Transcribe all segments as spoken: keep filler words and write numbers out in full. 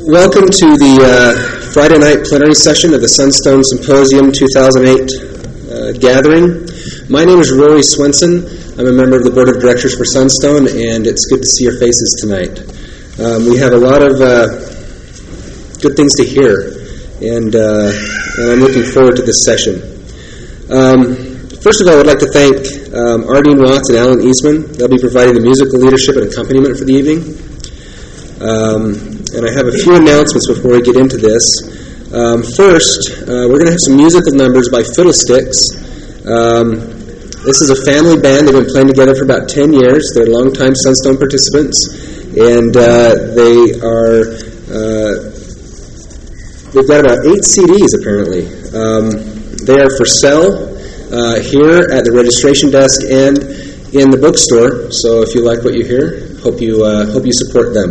Welcome to the uh, Friday night plenary session of the Sunstone Symposium two thousand eight uh, gathering. My name is Rory Swenson. I'm a member of the Board of Directors for Sunstone, and it's good to see your faces tonight. Um, we have a lot of uh, good things to hear, and, uh, and I'm looking forward to this session. Um, First of all, I'd like to thank um, Ardeen Watts and Alan Eastman. They'll be providing the musical leadership and accompaniment for the evening. Um, and I have a few announcements before we get into this. Um, first, uh, we're going to have some musical numbers by Fiddlesticks. Um, this is a family band. They've been playing together for about ten years. They're longtime Sunstone participants. And uh, they are, uh, they've got about eight C Ds apparently. Um, they are for sale Uh, here at the registration desk and in the bookstore. So if you like what you hear, hope you uh, hope you support them.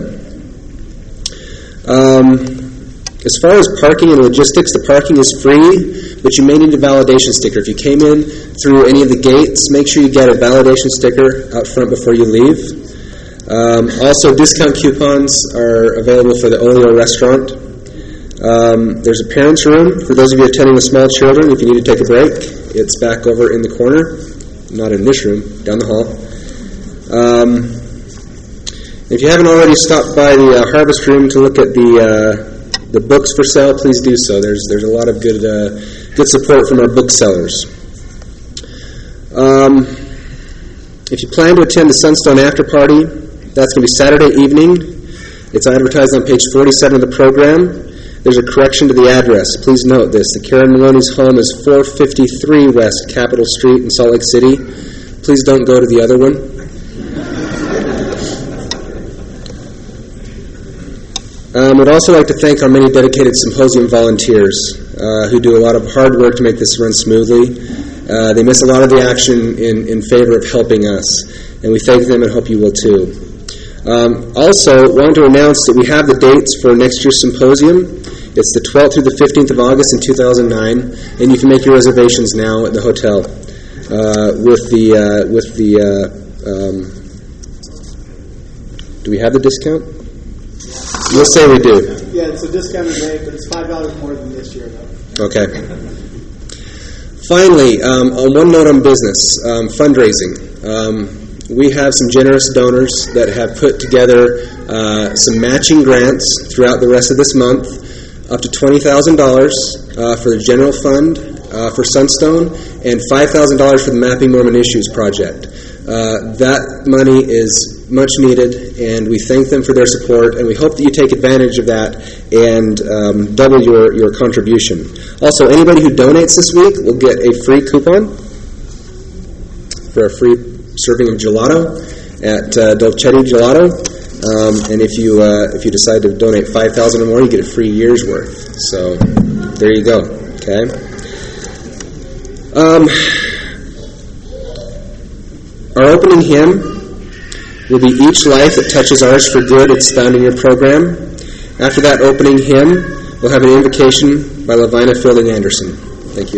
Um, as far as parking and logistics, the parking is free, but you may need a validation sticker. If you came in through any of the gates, make sure you get a validation sticker out front before you leave. Um, also, discount coupons are available for the Olio restaurant. Um, there's a parents' room for those of you attending with small children. If you need to take a break, it's back over in the corner, not in this room, down the hall. Um, if you haven't already stopped by the uh, Harvest Room to look at the uh, the books for sale, please do so. There's there's a lot of good uh, good support from our booksellers. Um, if you plan to attend the Sunstone After Party, that's going to be Saturday evening. It's advertised on page forty-seven of the program. There's a correction to the address. Please note this. The Karen Maloney's home is four fifty-three West Capitol Street in Salt Lake City. Please don't go to the other one. Um, I'd also like to thank our many dedicated symposium volunteers uh, who do a lot of hard work to make this run smoothly. Uh, they miss a lot of the action in, in favor of helping us, and we thank them and hope you will too. Um, also, wanted to announce that we have the dates for next year's symposium. It's the twelfth through the fifteenth of August in two thousand nine, and you can make your reservations now at the hotel uh, with the uh, with the. Uh, um, do we have the discount? We'll say we do. Yeah, it's a discounted rate, but it's five dollars more than this year, though. Okay. Finally, um, on one note on business, um, fundraising. Um, We have some generous donors that have put together uh, some matching grants throughout the rest of this month, up to twenty thousand dollars uh, for the general fund uh, for Sunstone, and five thousand dollars for the Mapping Mormon Issues project. Uh, that money is much needed, and we thank them for their support, and we hope that you take advantage of that and um, double your, your contribution. Also, anybody who donates this week will get a free coupon for a free serving of gelato at uh, Dolcetti Gelato, um, and if you uh, if you decide to donate five thousand or more, you get a free year's worth. So there you go. Okay. Um, our opening hymn will be "Each Life That Touches Ours for Good." It's found in your program. After that opening hymn, we'll have an invocation by Lavina Fielding Anderson. Thank you.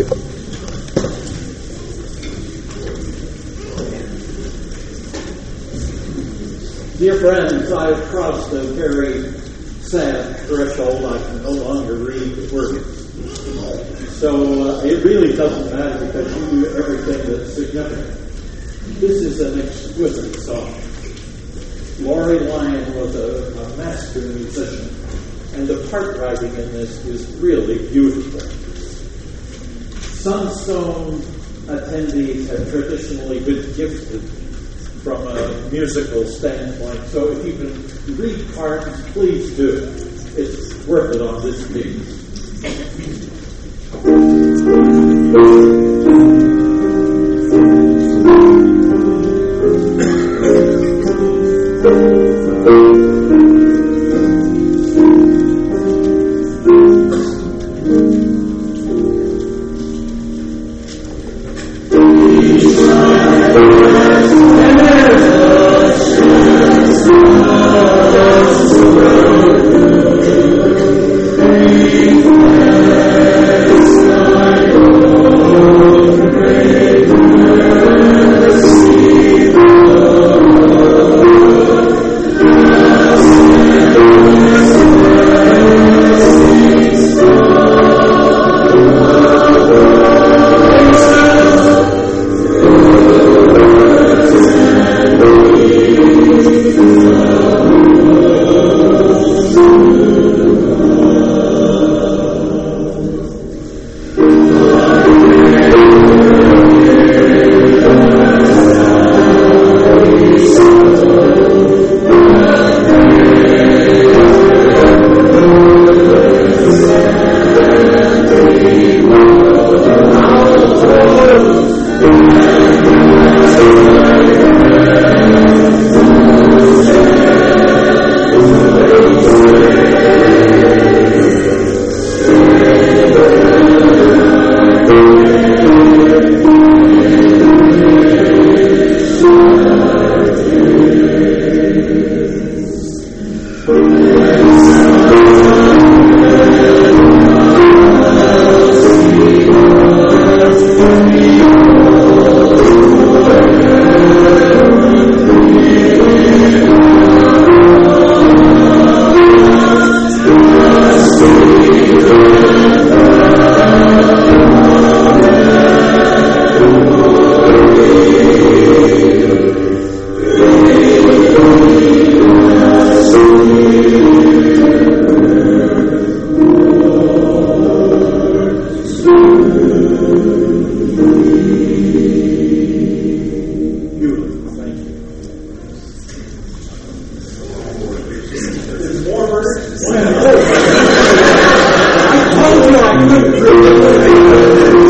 Dear friends, I have crossed a very sad threshold. I can no longer read the words. So uh, it really doesn't matter because you do everything that's significant. This is an exquisite song. Laurie Lyon was a, a master musician, and the part writing in this is really beautiful. Sunstone attendees have traditionally been gifted from a musical standpoint. So if you can read parts, please do. It's worth it on this piece. Oh told you I couldn't prove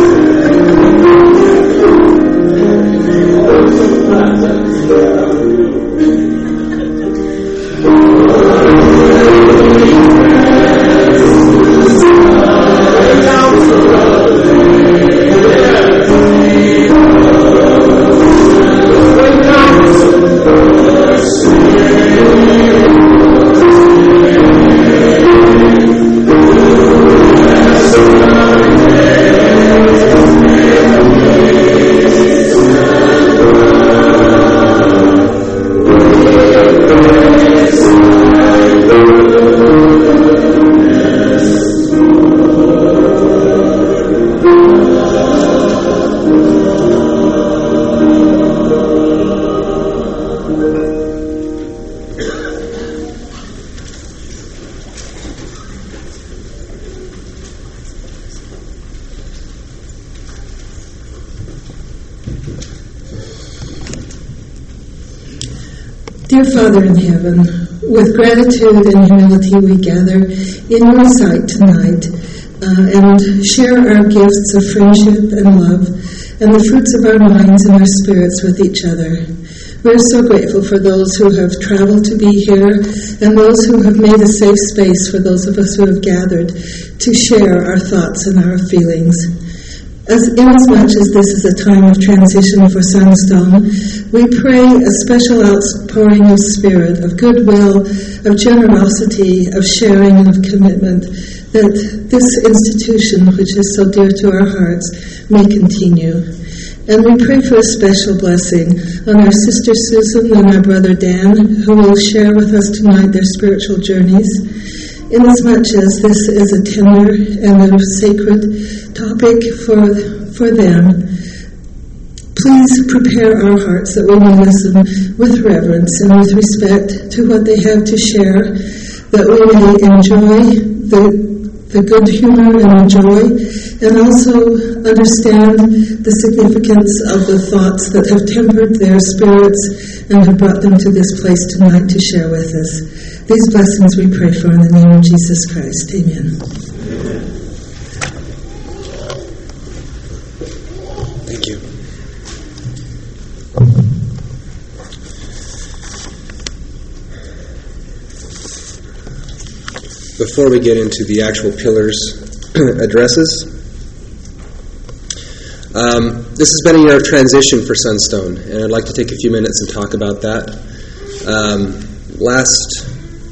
Dear Father in heaven, with gratitude and humility we gather in your sight tonight uh, and share our gifts of friendship and love and the fruits of our minds and our spirits with each other. We're so grateful for those who have traveled to be here and those who have made a safe space for those of us who have gathered to share our thoughts and our feelings. As inasmuch as this is a time of transition for Sunstone, we pray a special outpouring of spirit, of goodwill, of generosity, of sharing, and of commitment, that this institution, which is so dear to our hearts, may continue. And we pray for a special blessing on our sister Susan and our brother Dan, who will share with us tonight their spiritual journeys. Inasmuch as this is a tender and a sacred topic for for them, please prepare our hearts that we may listen with reverence and with respect to what they have to share, that we may enjoy the the good humor and joy, and also understand the significance of the thoughts that have tempered their spirits and have brought them to this place tonight to share with us. These blessings we pray for in the name of Jesus Christ. Amen. Thank you. Before we get into the actual pillars addresses, um, this has been a year of transition for Sunstone, and I'd like to take a few minutes and talk about that. Um, last,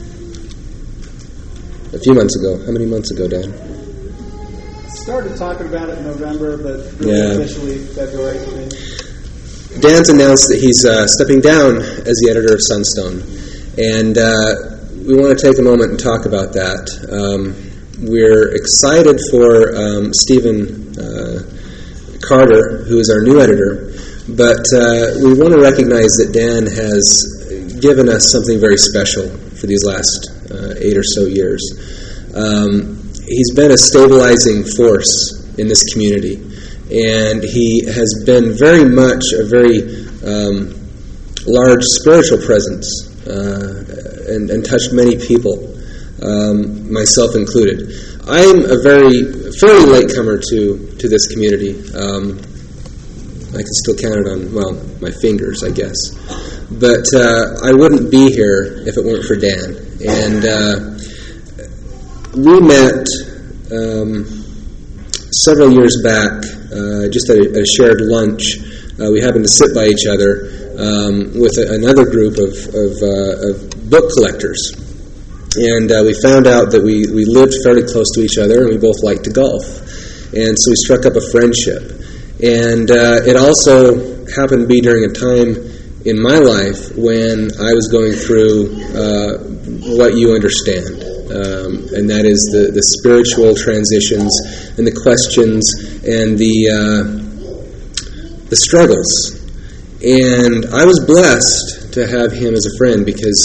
a few months ago, how many months ago, Dan? Started talking about it in November, but really Yeah. officially February. I mean. Dan's announced that he's uh, stepping down as the editor of Sunstone, and uh, we want to take a moment and talk about that. Um, we're excited for um, Stephen uh, Carter, who is our new editor, but uh, we want to recognize that Dan has given us something very special for these last uh, eight or so years. Um, he's been a stabilizing force in this community, and he has been very much a very um, large spiritual presence uh, and, and touched many people, um, myself included. I'm a very fairly latecomer to to this community. Um, I can still count it on, well, my fingers, I guess. But uh, I wouldn't be here if it weren't for Dan. And uh, we met um, several years back, uh, just at a, a shared lunch. Uh, we happened to sit by each other um, with a, another group of, of, uh, of book collectors. And uh, we found out that we, we lived fairly close to each other, and we both liked to golf. And so we struck up a friendship. And uh, it also happened to be during a time in my life when I was going through uh, what you understand, um, and that is the, the spiritual transitions and the questions and the uh, the struggles. And I was blessed to have him as a friend because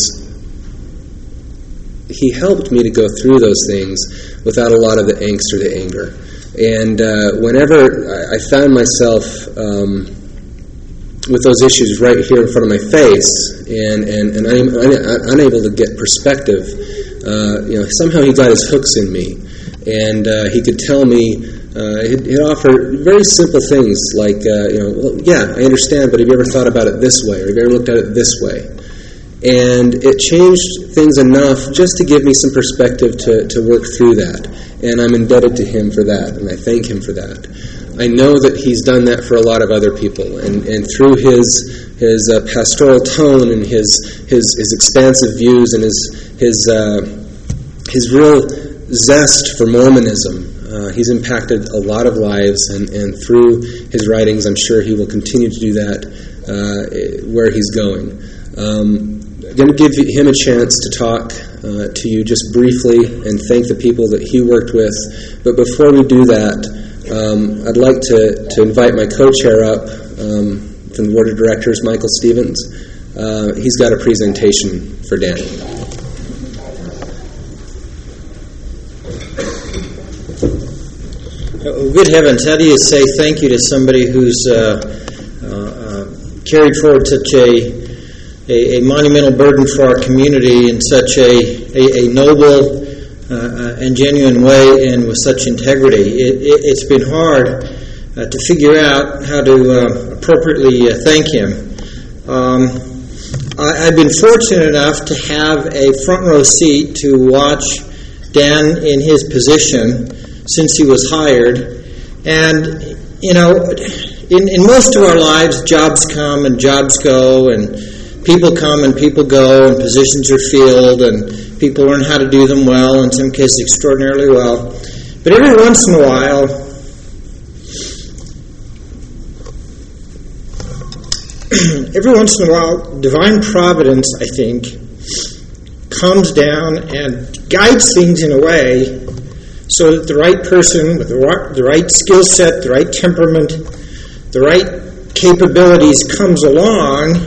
he helped me to go through those things without a lot of the angst or the anger. And uh, whenever I, I found myself um, with those issues right here in front of my face, and, and, and I'm un- unable to get perspective uh, you know, somehow he got his hooks in me, and uh, he could tell me, uh, he'd, he'd offer very simple things like, uh, you know, well, yeah, I understand, but have you ever thought about it this way, or have you ever looked at it this way? And it changed things enough just to give me some perspective to, to work through that, and I'm indebted to him for that, and I thank him for that. I know that he's done that for a lot of other people, and, and through his his uh, pastoral tone and his his, his expansive views and his his uh, his real zest for Mormonism, uh, he's impacted a lot of lives, and, and through his writings, I'm sure he will continue to do that uh, where he's going. Um, I'm going to give him a chance to talk uh, to you just briefly and thank the people that he worked with. But before we do that, Um, I'd like to, to invite my co-chair up um, from the Board of Directors, Michael Stevens. Uh, he's got a presentation for Dan. Oh, good heavens, how do you say thank you to somebody who's uh, uh, uh, carried forward such a, a, a monumental burden for our community in such a, a, a noble Uh, and genuine way and with such integrity. It, it, it's been hard uh, to figure out how to uh, appropriately uh, thank him. Um, I, I've been fortunate enough to have a front row seat to watch Dan in his position since he was hired. And, you know, in, in most of our lives, jobs come and jobs go, and people come and people go, and positions are filled, and people learn how to do them well, in some cases extraordinarily well. But every once in a while, every once in a while, divine providence, I think, comes down and guides things in a way so that the right person with the right, the right skill set, the right temperament, the right capabilities comes along,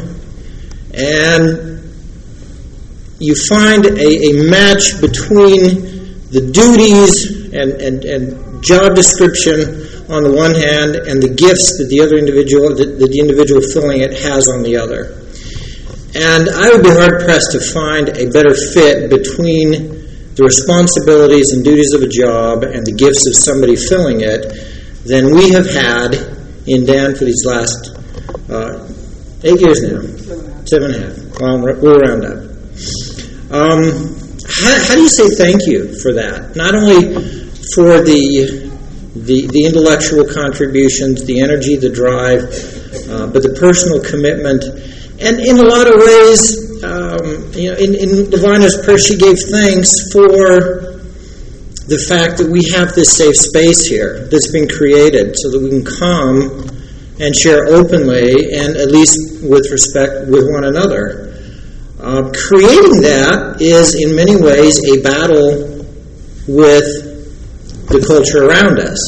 and you find a, a match between the duties and, and, and job description on the one hand and the gifts that the other individual, that, that the individual filling it has on the other. And I would be hard-pressed to find a better fit between the responsibilities and duties of a job and the gifts of somebody filling it than we have had in Dan for these last uh, eight years now. Seven and a half. Well, we'll round up. Um, how, how do you say thank you for that? Not only for the the, the intellectual contributions, the energy, the drive, uh, but the personal commitment. And in a lot of ways, um, you know, in, in Divina's prayer, she gave thanks for the fact that we have this safe space here that's been created so that we can come and share openly and at least with respect with one another. Uh, creating that is, in many ways, a battle with the culture around us.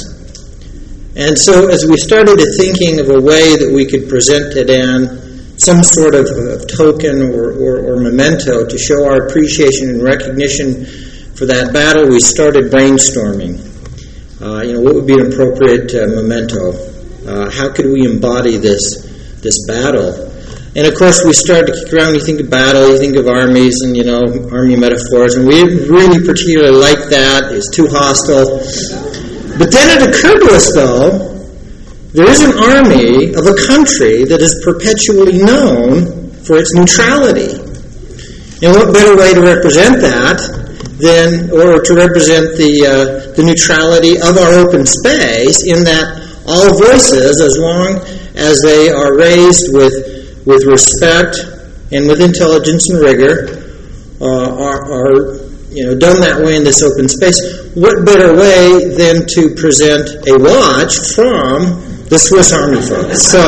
And so as we started thinking of a way that we could present to Dan some sort of, of token or, or, or memento to show our appreciation and recognition for that battle, we started brainstorming. Uh, you know, what would be an appropriate uh, memento? Uh, how could we embody this this battle? And, of course, we started to kick around. You think of battle, you think of armies and, you know, army metaphors. And we didn't really particularly like that. It's too hostile. But then it occurred to us, though, there is an army of a country that is perpetually known for its neutrality. And what better way to represent that than, or to represent the, uh, the neutrality of our open space in that all voices, as long as they are raised with with respect and with intelligence and rigor, uh, are, are you know done that way in this open space. What better way than to present a watch from the Swiss Army folks? So,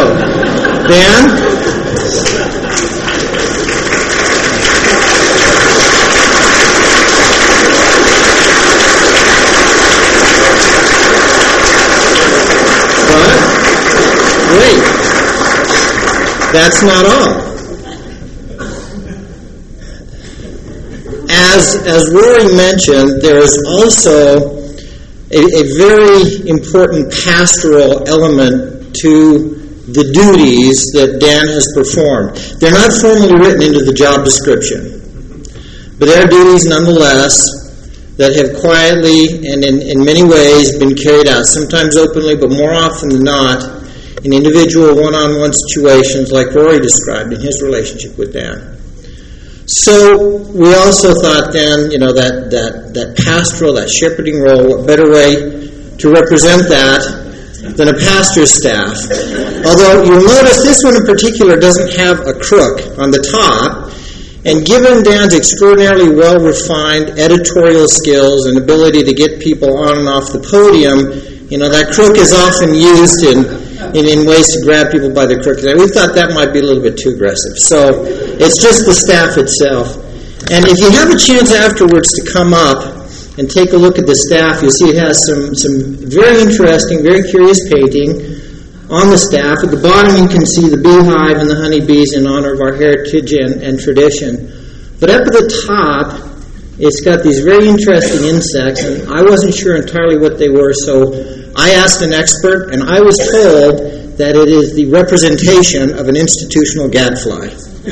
Dan? But, wait. That's not all. As as Rory mentioned, there is also a, a very important pastoral element to the duties that Dan has performed. They're not formally written into the job description, but there are duties nonetheless that have quietly and in, in many ways been carried out, sometimes openly, but more often than not in individual one-on-one situations like Rory described in his relationship with Dan. So we also thought then, you know, that, that, that pastoral, that shepherding role, what better way to represent that than a pastor's staff. Although you'll notice this one in particular doesn't have a crook on the top, and given Dan's extraordinarily well-refined editorial skills and ability to get people on and off the podium, you know, that crook is often used in In, in ways to grab people by the crook. We thought that might be a little bit too aggressive. So it's just the staff itself. And if you have a chance afterwards to come up and take a look at the staff, you'll see it has some, some very interesting, very curious painting on the staff. At the bottom you can see the beehive and the honeybees in honor of our heritage and, and tradition. But up at the top, it's got these very interesting insects, and I wasn't sure entirely what they were, so I asked an expert, and I was told that it is the representation of an institutional gadfly.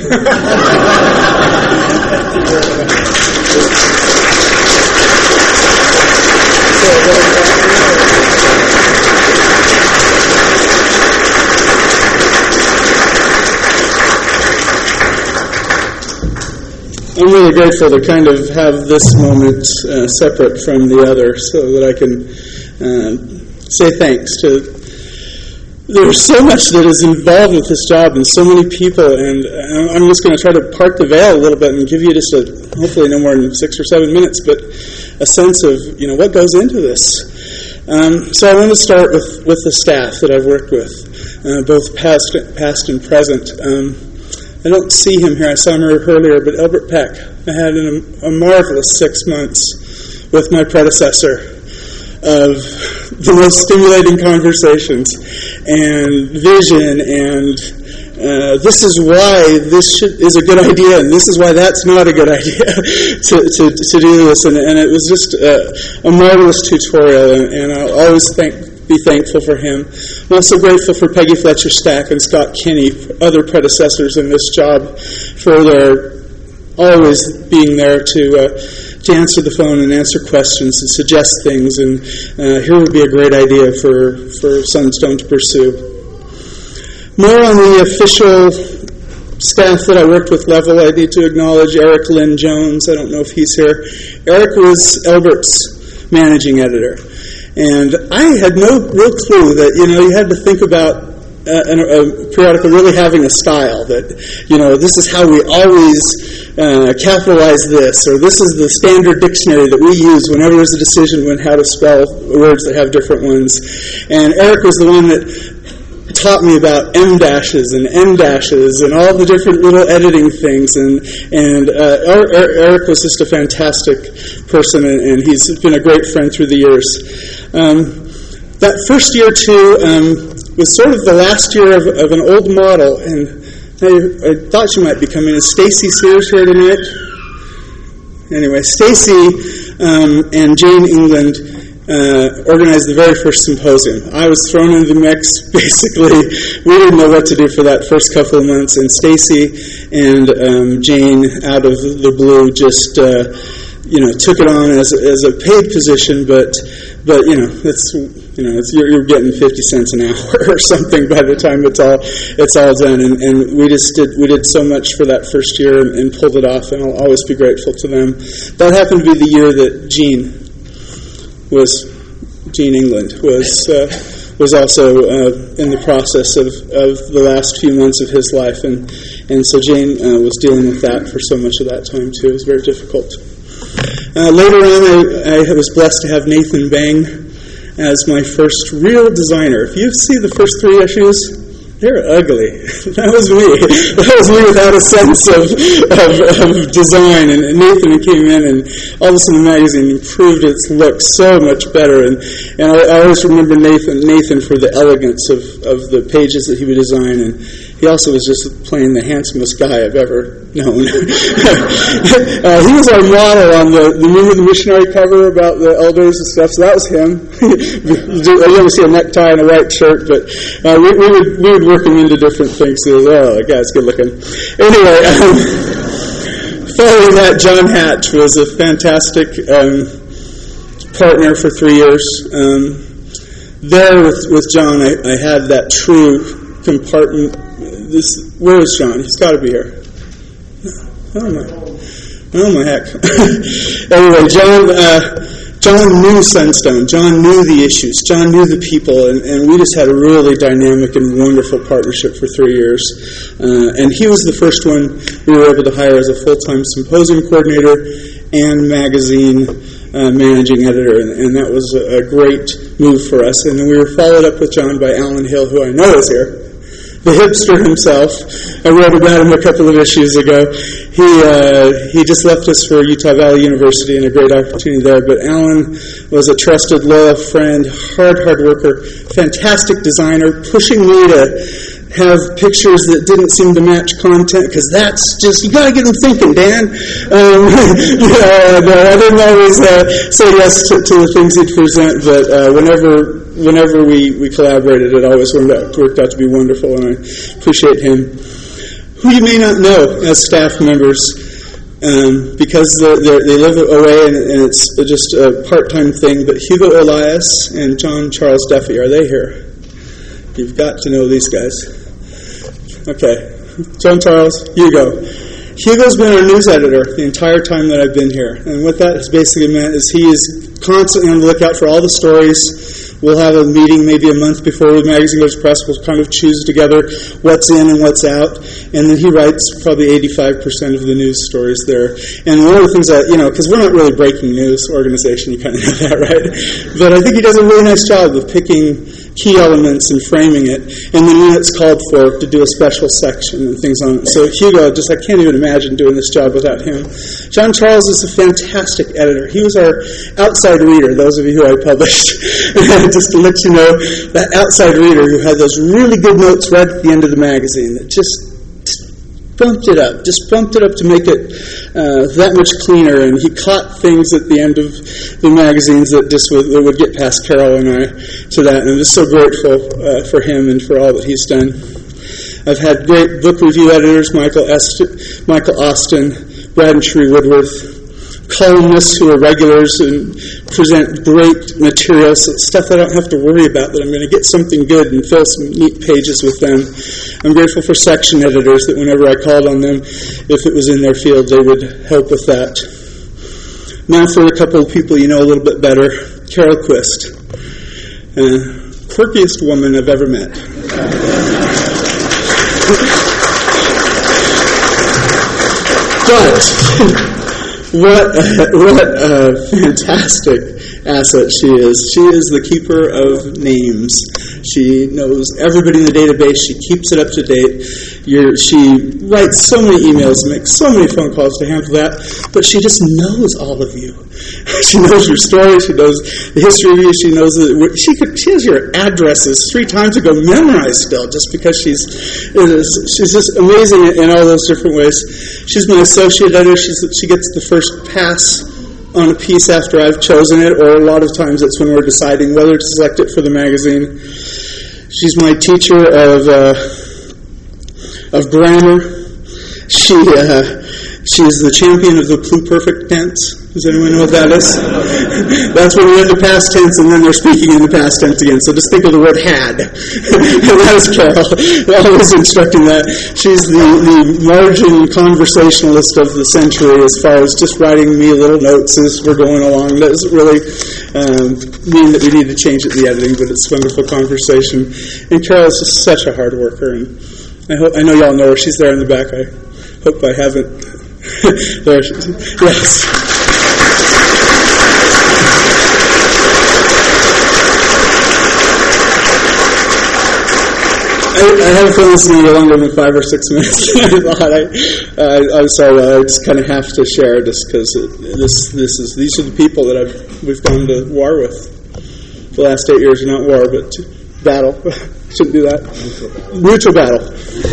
I'm really grateful to kind of have this moment uh, separate from the other so that I can uh, say thanks to. There's so much that is involved with this job and so many people, and I'm just going to try to part the veil a little bit and give you just a, hopefully no more than six or seven minutes, but a sense of, you know, what goes into this. Um, so I want to start with, with the staff that I've worked with, uh, both past, past and present. Um, I don't see him here. I saw him earlier, but Albert Peck. I had an, a marvelous six months with my predecessor of the most stimulating conversations and vision and uh, this is why this should, is a good idea and this is why that's not a good idea to, to, to do this. And, and it was just a, a marvelous tutorial, and, and I'll always thank be thankful for him. I'm also grateful for Peggy Fletcher Stack and Scott Kinney, other predecessors in this job, for their always being there to uh, to answer the phone and answer questions and suggest things. And uh, here would be a great idea for, for Sunstone to pursue. More on the official staff that I worked with level, I need to acknowledge Eric Lynn Jones. I don't know if he's here. Eric was Albert's managing editor. And I had no real clue that, you know, you had to think about uh, a, a periodical really having a style, that, you know, this is how we always uh, capitalize this, or this is the standard dictionary that we use whenever there's a decision on how to spell words that have different ones. And Eric was the one that taught me about M dashes and N dashes and all the different little editing things, and and uh, Eric was just a fantastic person, and, and he's been a great friend through the years. Um, that first year too um, was sort of the last year of, of an old model, and I, I thought she might be coming. Is Stacy Sears here tonight? Anyway, Stacy um, and Jane England Uh, organized the very first symposium. I was thrown into the mix. Basically, we didn't know what to do for that first couple of months, and Stacy and um, Jane, out of the blue, just uh, you know took it on as as a paid position. But but you know it's you know it's, you're, you're getting fifty cents an hour or something by the time it's all it's all done. And, and we just did we did so much for that first year and, and pulled it off, and I'll always be grateful to them. That happened to be the year that Gene. was Gene England was uh, was also uh, in the process of, of the last few months of his life, and and so Jane uh, was dealing with that for so much of that time too. It was very difficult. Uh, later on, I, I was blessed to have Nathan Bang as my first real designer. If you see the first three issues, they're ugly. That was me. That was me without a sense of, of, of design. And Nathan came in, and all of a sudden the magazine improved its look so much better. And, and I, I always remember Nathan Nathan for the elegance of, of the pages that he would design. And he also was just plain the handsomest guy I've ever known. uh, he was our model on the, remember the missionary cover about the elders and stuff? So that was him. You never see a necktie and a white shirt, but uh, we, we would we would work him into different things. So, oh, that guy's good looking. Anyway, um, following that, John Hatch was a fantastic um, partner for three years. Um, there with, with John, I, I had that true compartment. This, where is John? He's got to be here. Oh my, oh my heck. Anyway, John, uh, John knew Sunstone. John knew the issues. John knew the people, and, and we just had a really dynamic and wonderful partnership for three years. Uh, and he was the first one we were able to hire as a full-time symposium coordinator and magazine uh, managing editor, and, and that was a, a great move for us. And then we were followed up with John by Alan Hill, who I know is here. The hipster himself. I wrote about him a couple of issues ago. He uh, he just left us for Utah Valley University and a great opportunity there. But Alan was a trusted, loyal friend, hard, hard worker, fantastic designer, pushing me to have pictures that didn't seem to match content, because that's just, you got to get them thinking, Dan. Um, yeah, no, I didn't always uh, say yes to, to the things he'd present, but uh, whenever whenever we, we collaborated, it always worked out, worked out to be wonderful, and I appreciate him. Who you may not know as staff members, um, because they're, they're, they live away and, and it's just a part-time thing, but Hugo Elias and John Charles Duffy, are they here? You've got to know these guys. Okay. John Charles, Hugo. Hugo's been our news editor the entire time that I've been here. And what that has basically meant is he is constantly on the lookout for all the stories. We'll have a meeting maybe a month before the magazine goes to press. We'll kind of choose together what's in and what's out. And then he writes probably eighty-five percent of the news stories there. And one of the things that, you know, because we're not really a breaking news organization, you kind of know that, right? But I think he does a really nice job of picking key elements and framing it, and then when it's called for, to do a special section and things on it. So Hugo, just I can't even imagine doing this job without him. John Charles is a fantastic editor. He was our outside reader, those of you who I published. Just to let you know, that outside reader who had those really good notes right at the end of the magazine that just bumped it up, just bumped it up to make it uh, that much cleaner, and he caught things at the end of the magazines that just would, that would get past Carol and I to that, and I'm just so grateful uh, for him and for all that he's done. I've had great book review editors, Michael Est- Michael Austin, Brad and Sheree Woodworth, columnists who are regulars and present great materials, stuff I don't have to worry about, that I'm going to get something good and fill some neat pages with them. I'm grateful for section editors that whenever I called on them, if it was in their field, they would help with that. Now for a couple of people you know a little bit better. Carol Quist. Uh, quirkiest woman I've ever met. But what a, what a fantastic asset she is. She is the keeper of names. She knows everybody in the database. She keeps it up to date. You're, she writes so many emails and makes so many phone calls to handle that, but she just knows all of you. She knows your story. She knows the history of you. She knows that she could. She has your addresses three times ago memorized still, just because she's she's just amazing in all those different ways. She's my associate editor. She's, she gets the first pass on a piece after I've chosen it, or a lot of times it's when we're deciding whether to select it for the magazine. She's my teacher of uh, of grammar. She uh, she's the champion of the pluperfect tense. Does anyone know what that is? That's when we're in the past tense and then they're speaking in the past tense again. So just think of the word had. And that is Carol, always instructing that. She's the, the margin conversationalist of the century as far as just writing me little notes as we're going along. That doesn't really um, mean that we need to change it in the editing, but it's wonderful conversation. And Carol is just such a hard worker. And I hope I know y'all know her. She's there in the back. I hope I haven't. There she is. Yes. I, I have a feeling this is going to be longer than five or six minutes. I thought I, uh, I'm sorry, I just kind of have to share just because this, this is these are the people that I've we've gone to war with the last eight years. Not war, but battle. Shouldn't do that. Mutual battle.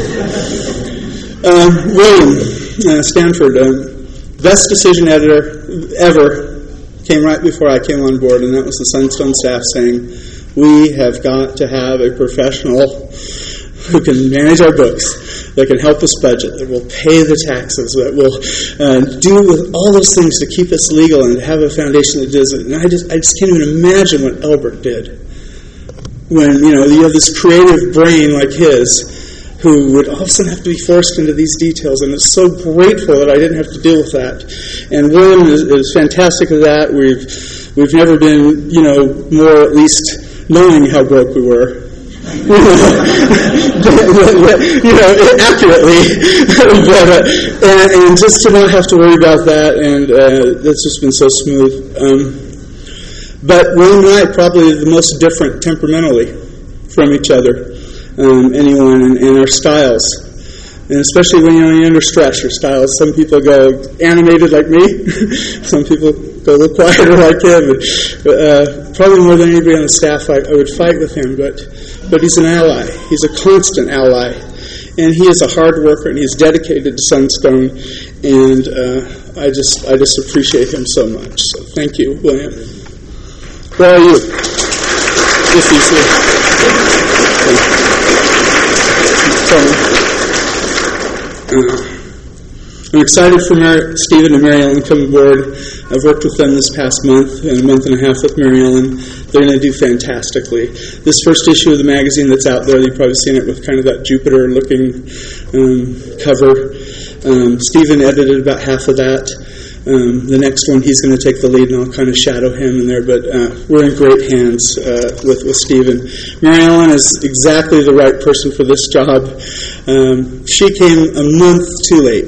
Um, William uh, Stanford, um, best decision editor ever, came right before I came on board, and that was the Sunstone staff saying, we have got to have a professional who can manage our books, that can help us budget, that will pay the taxes, that will uh, do all those things to keep us legal and to have a foundation that does it. And I just, I just can't even imagine what Albert did. When, you know, you have this creative brain like his, who would all of a sudden have to be forced into these details, and it's so grateful that I didn't have to deal with that. And William is, is fantastic at that. We've we've never been, you know, more at least knowing how broke we were. you know, accurately, but uh, and, and just to not have to worry about that, and uh, that's just been so smooth. Um, but William and I are probably the most different temperamentally from each other. Um, anyone and, and our styles, and especially when you're under stress, your styles. Some people go animated like me, some people go a little quieter like him. And, uh, probably more than anybody on the staff, I, I would fight with him, but but he's an ally. He's a constant ally, and he is a hard worker, and he's dedicated to Sunstone, and uh, I just I just appreciate him so much. So thank you, William. Where are you? If he's here. Thank you. Uh, I'm excited for Mary, Stephen and Mary Ellen to come aboard. I've worked with them this past month and a month and a half with Mary Ellen. They're going to do fantastically. This first issue of the magazine that's out there, you've probably seen it with kind of that Jupiter-looking um, cover. Um, Stephen edited about half of that. Um, the next one, he's going to take the lead, and I'll kind of shadow him in there. But uh, we're in great hands uh, with with Stephen. Mary Ellen is exactly the right person for this job. Um, she came a month too late.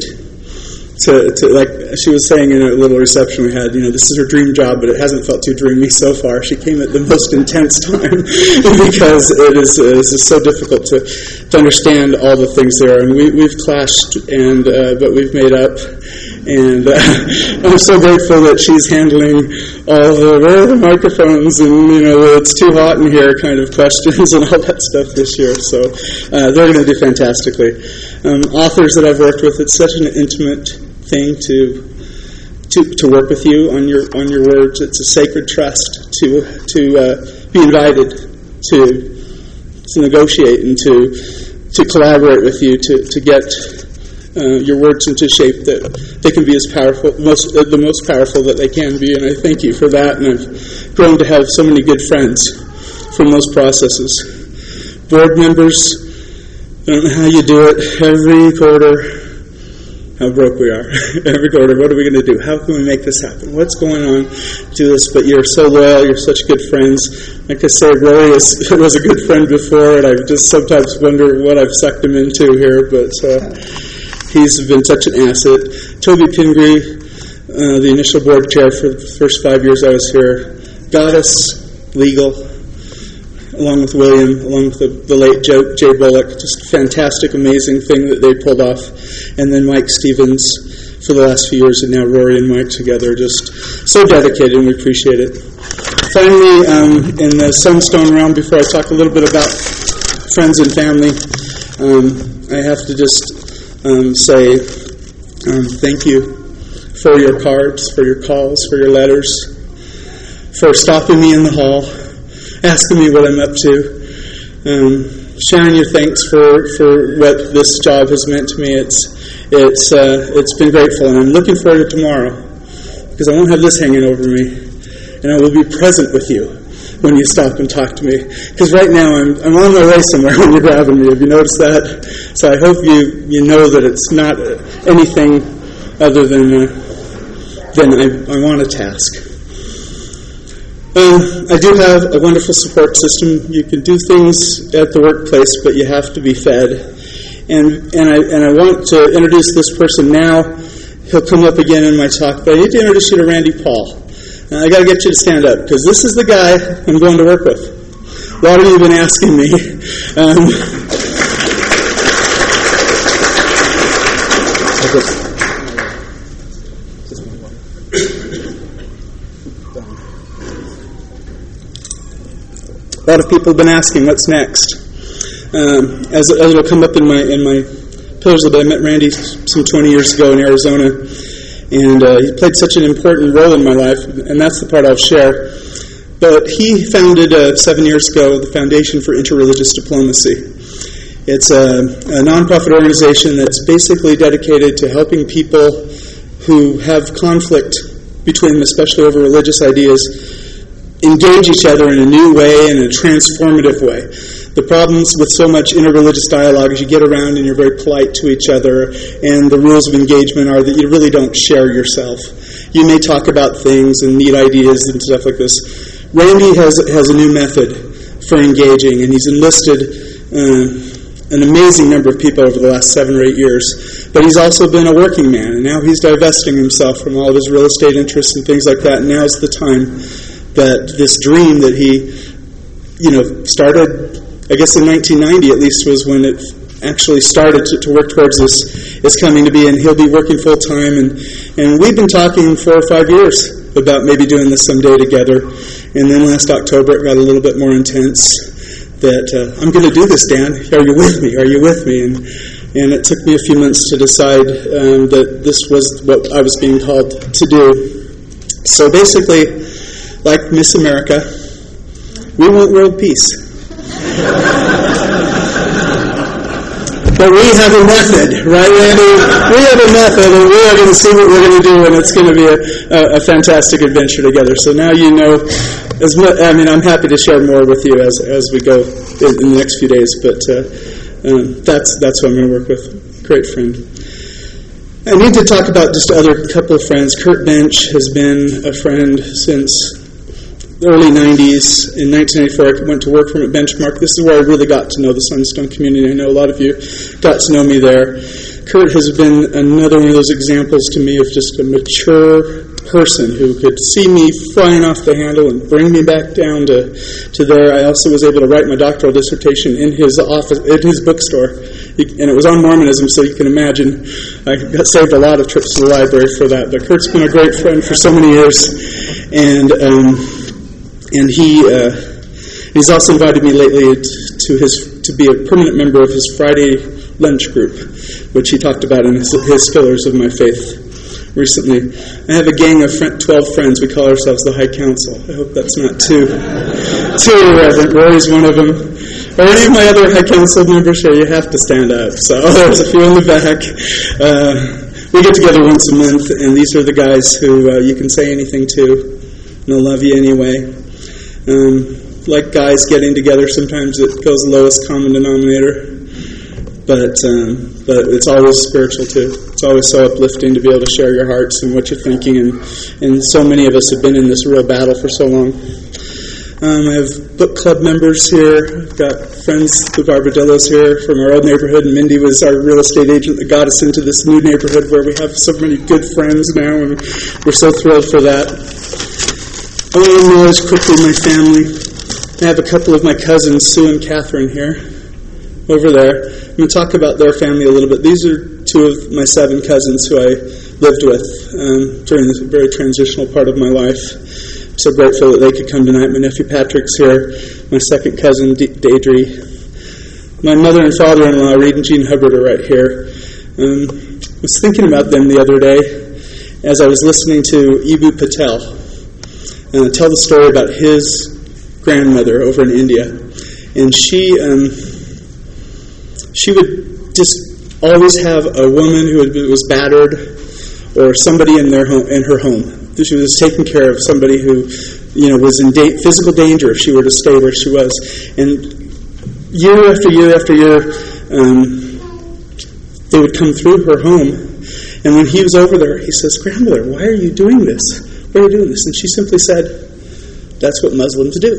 To, to like she was saying in a little reception we had, you know, this is her dream job, but it hasn't felt too dreamy so far. She came at the most intense time because it is uh, it's just so difficult to to understand all the things there. And we we've clashed, and uh, but we've made up. And uh, I'm so grateful that she's handling all the, where are the microphones and, you know, it's too hot in here kind of questions and all that stuff this year. So uh, they're going to do fantastically. Um, authors that I've worked with, it's such an intimate thing to to to work with you on your on your words. It's a sacred trust to to uh, be invited to to negotiate and to to collaborate with you to to get Uh, your words into shape that they can be as powerful, most uh, the most powerful that they can be, and I thank you for that. And I've grown to have so many good friends from those processes. Board members, I don't know how you do it. Every quarter, how broke we are. Every quarter, what are we going to do? How can we make this happen? What's going on to this? But you're so loyal. You're such good friends. Like I say, Rory is, was a good friend before, and I just sometimes wonder what I've sucked him into here, but Uh, he's been such an asset. Toby Pingree, uh, the initial board chair for the first five years I was here, got us legal, along with William, along with the, the late Joe, Jay Bullock. Just a fantastic, amazing thing that they pulled off. And then Mike Stevens for the last few years, and now Rory and Mike together. Just so dedicated, and we appreciate it. Finally, um, in the Sunstone realm, before I talk a little bit about friends and family, um, I have to just Um, say um, thank you for your cards, for your calls, for your letters, for stopping me in the hall, asking me what I'm up to, um, sharing your thanks for, for what this job has meant to me. It's it's uh, it's been grateful, and I'm looking forward to tomorrow because I won't have this hanging over me, and I will be present with you when you stop and talk to me. Because right now I'm I'm on my way somewhere when you're grabbing me. Have you noticed that? So I hope you, you know that it's not anything other than uh, than I, I want a task. Uh, I do have a wonderful support system. You can do things at the workplace, but you have to be fed. And and I and I want to introduce this person now. He'll come up again in my talk, but I need to introduce you to Randy Paul. I got to get you to stand up, because this is the guy I'm going to work with. A lot of you have been asking me. Um, a lot of people have been asking, what's next? Um, as, as it'll come up in my in my pillars, but I met Randy some twenty years ago in Arizona. And uh, he played such an important role in my life, and that's the part I'll share. But he founded uh, seven years ago the Foundation for Interreligious Diplomacy. It's a, a nonprofit organization that's basically dedicated to helping people who have conflict between them, especially over religious ideas, engage each other in a new way, in a transformative way. The problems with so much interreligious dialogue is you get around and you're very polite to each other, and the rules of engagement are that you really don't share yourself. You may talk about things and neat ideas and stuff like this. Randy has has a new method for engaging, and he's enlisted uh, an amazing number of people over the last seven or eight years. But he's also been a working man, and now he's divesting himself from all of his real estate interests and things like that. And now's the time that this dream that he, you know, started, I guess in nineteen ninety at least was when it actually started to, to work towards this, is coming to be, and he'll be working full time. And, and we've been talking four or five years about maybe doing this someday together. And then last October it got a little bit more intense that uh, I'm going to do this, Dan. Are you with me? Are you with me? And and it took me a few months to decide um, that this was what I was being called to do. So basically, like Miss America, we want world peace. But we have a method, right, Randy? We have a method, and we are going to see what we're going to do, and it's going to be a, a, a fantastic adventure together. So now you know, as much, I mean, I'm happy to share more with you as as we go in, in the next few days, but uh, um, that's that's who I'm going to work with. Great friend. I need to talk about just other couple of friends. Kurt Bench has been a friend since the early nineties. In nineteen eighty-four, I went to work for him at Benchmark. This is where I really got to know the Sunstone community. I know a lot of you got to know me there. Kurt has been another one of those examples to me of just a mature person who could see me flying off the handle and bring me back down to, to there. I also was able to write my doctoral dissertation in his office, in his bookstore, and it was on Mormonism, so you can imagine I got saved a lot of trips to the library for that. But Kurt's been a great friend for so many years, and um, and he uh, he's also invited me lately to his to be a permanent member of his Friday lunch group, which he talked about in his, his Pillars of My Faith recently. I have a gang of twelve friends. We call ourselves the High Council. I hope that's not too too irreverent. Rory's one of them. Or any of my other High Council members here, you have to stand up. So there's a few in the back. Uh, we get together once a month, and these are the guys who uh, you can say anything to, and they'll love you anyway. Um, like guys getting together, sometimes it goes lowest common denominator. But um, but it's always spiritual too. It's always so uplifting to be able to share your hearts and what you're thinking. And, and so many of us have been in this real battle for so long. Um, I have book club members here. I've got friends, the Barbadillos here from our old neighborhood. And Mindy was our real estate agent that got us into this new neighborhood where we have so many good friends now. And we're so thrilled for that. I want to acknowledge quickly my family. I have a couple of my cousins, Sue and Catherine, here, over there. I'm going to talk about their family a little bit. These are two of my seven cousins who I lived with um, during this very transitional part of my life. I'm so grateful that they could come tonight. My nephew Patrick's here. My second cousin, De- Deidre. My mother and father-in-law, Reed and Jean Hubbard, are right here. Um, I was thinking about them the other day as I was listening to Eboo Patel uh, tell the story about his grandmother over in India. And she... Um, She would just always have a woman who was battered, or somebody in their home, in her home. She was taking care of somebody who, you know, was in da- physical danger if she were to stay where she was. And year after year after year, um, they would come through her home. And when he was over there, he says, "Grandmother, why are you doing this? Why are you doing this?" And she simply said, "That's what Muslims do.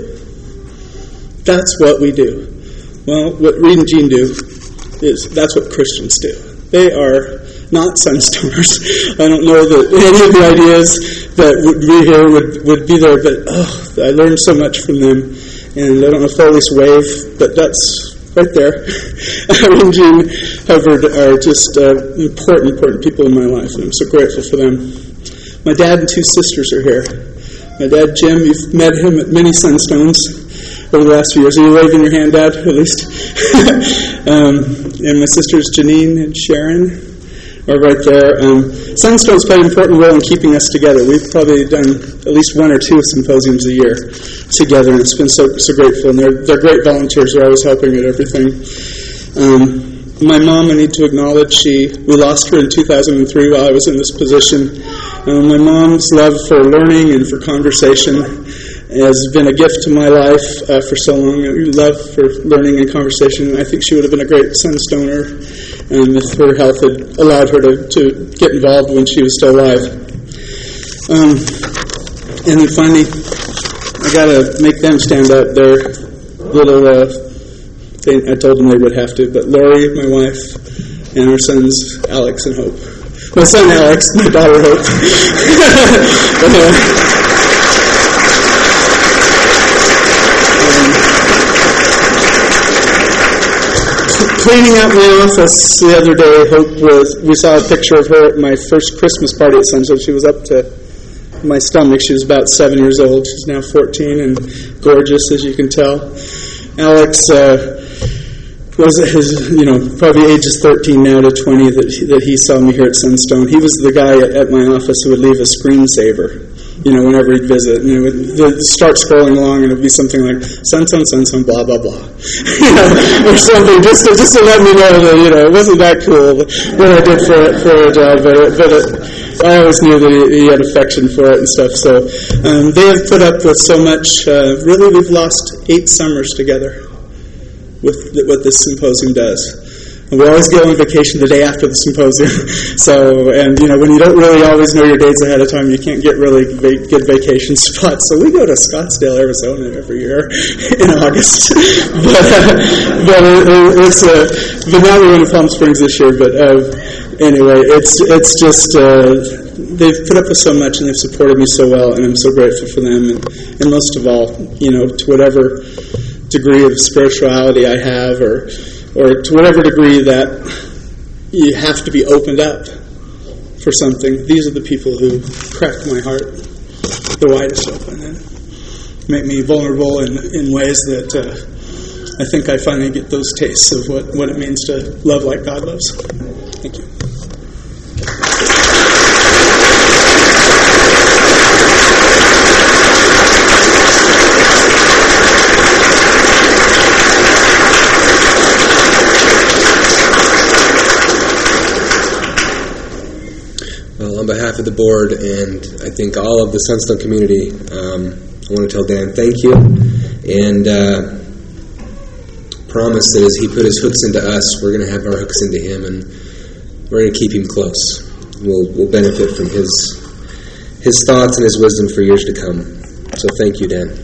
That's what we do." Well, what Reed and Jean do is that's what Christians do. They are not Sunstoners. I don't know that any of the ideas that would be here would, would be there, but oh, I learned so much from them. And I don't know if I always wave, but that's right there. Reed and Jean Hubbard are just uh, important, important people in my life, and I'm so grateful for them. My dad and two sisters are here. My dad, Jim, you've met him at many Sunstones over the last few years. Are you waving your hand, Dad, at least? um, and my sisters, Janine and Sharon, are right there. Um, Sunstone's played an important role in keeping us together. We've probably done at least one or two symposiums a year together, and it's been so so grateful. And they're they're great volunteers. They're always helping at everything. Um, my mom, I need to acknowledge, she we lost her in two thousand three while I was in this position. Um, my mom's love for learning and for conversation has been a gift to my life uh, for so long. Love for learning and conversation. I think she would have been a great Sunstoner um, if her health had allowed her to, to get involved when she was still alive. Um, and then finally, I got to make them stand up. Their little, uh, they, I told them they would have to, but Lori, my wife, and our sons, Alex and Hope. My son, Alex, my daughter, Hope. Anyway. um, cleaning out my office the other day, Hope was, we saw a picture of her at my first Christmas party at Sunstone. She was up to my stomach. She was about seven years old. She's now fourteen and gorgeous, as you can tell. Alex uh, was his, you know, probably ages thirteen now to twenty that he, that he saw me here at Sunstone. He was the guy at, at my office who would leave a screensaver, you know, whenever he'd visit. And it would they'd start scrolling along, and it would be something like Sunstone, Sunstone, blah blah blah, you know, or something, just to, just to let me know that, you know, it wasn't that cool what I did for for a job, but it, but it, I always knew that he, he had affection for it and stuff. So um, they have put up with so much. Uh, really, we've lost eight summers together with what this symposium does. And we always go on vacation the day after the symposium. So, and you know, when you don't really always know your dates ahead of time, you can't get really va- good vacation spots. So we go to Scottsdale, Arizona every year in August. but uh, but it, it's uh, but now we're going to Palm Springs this year. But uh, anyway, it's it's just uh, they've put up with so much, and they've supported me so well, and I'm so grateful for them. And, and most of all, you know, to whatever degree of spirituality I have, or or to whatever degree that you have to be opened up for something, these are the people who crack my heart the widest open and make me vulnerable in, in ways that uh, I think I finally get those tastes of what, what it means to love like God loves. Thank you. On behalf of the board and I think all of the Sunstone community, um, I want to tell Dan thank you and uh, promise that as he put his hooks into us, we're going to have our hooks into him, and we're going to keep him close. We'll, we'll benefit from his his thoughts and his wisdom for years to come. So thank you, Dan.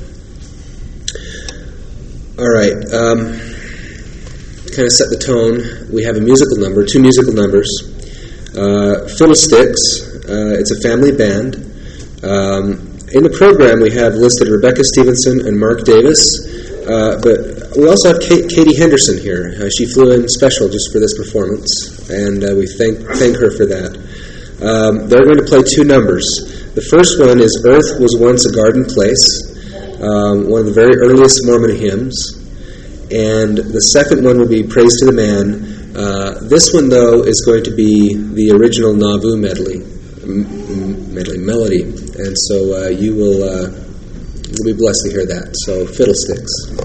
All right. Um, kind of set the tone. We have a musical number, two musical numbers. Uh, Fiddlesticks. Uh, it's a family band. Um, in the program, we have listed Rebecca Stevenson and Mark Davis, uh, but we also have Kate, Katie Henderson here. Uh, she flew in special just for this performance, and uh, we thank thank her for that. Um, they're going to play two numbers. The first one is "Earth Was Once a Garden Place," um, one of the very earliest Mormon hymns, and the second one will be "Praise to the Man." Uh, this one, though, is going to be the original Nauvoo medley, m- medley melody, and so uh, you will uh, you'll be blessed to hear that. So, Fiddlesticks.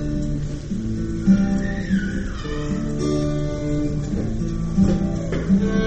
Thank you.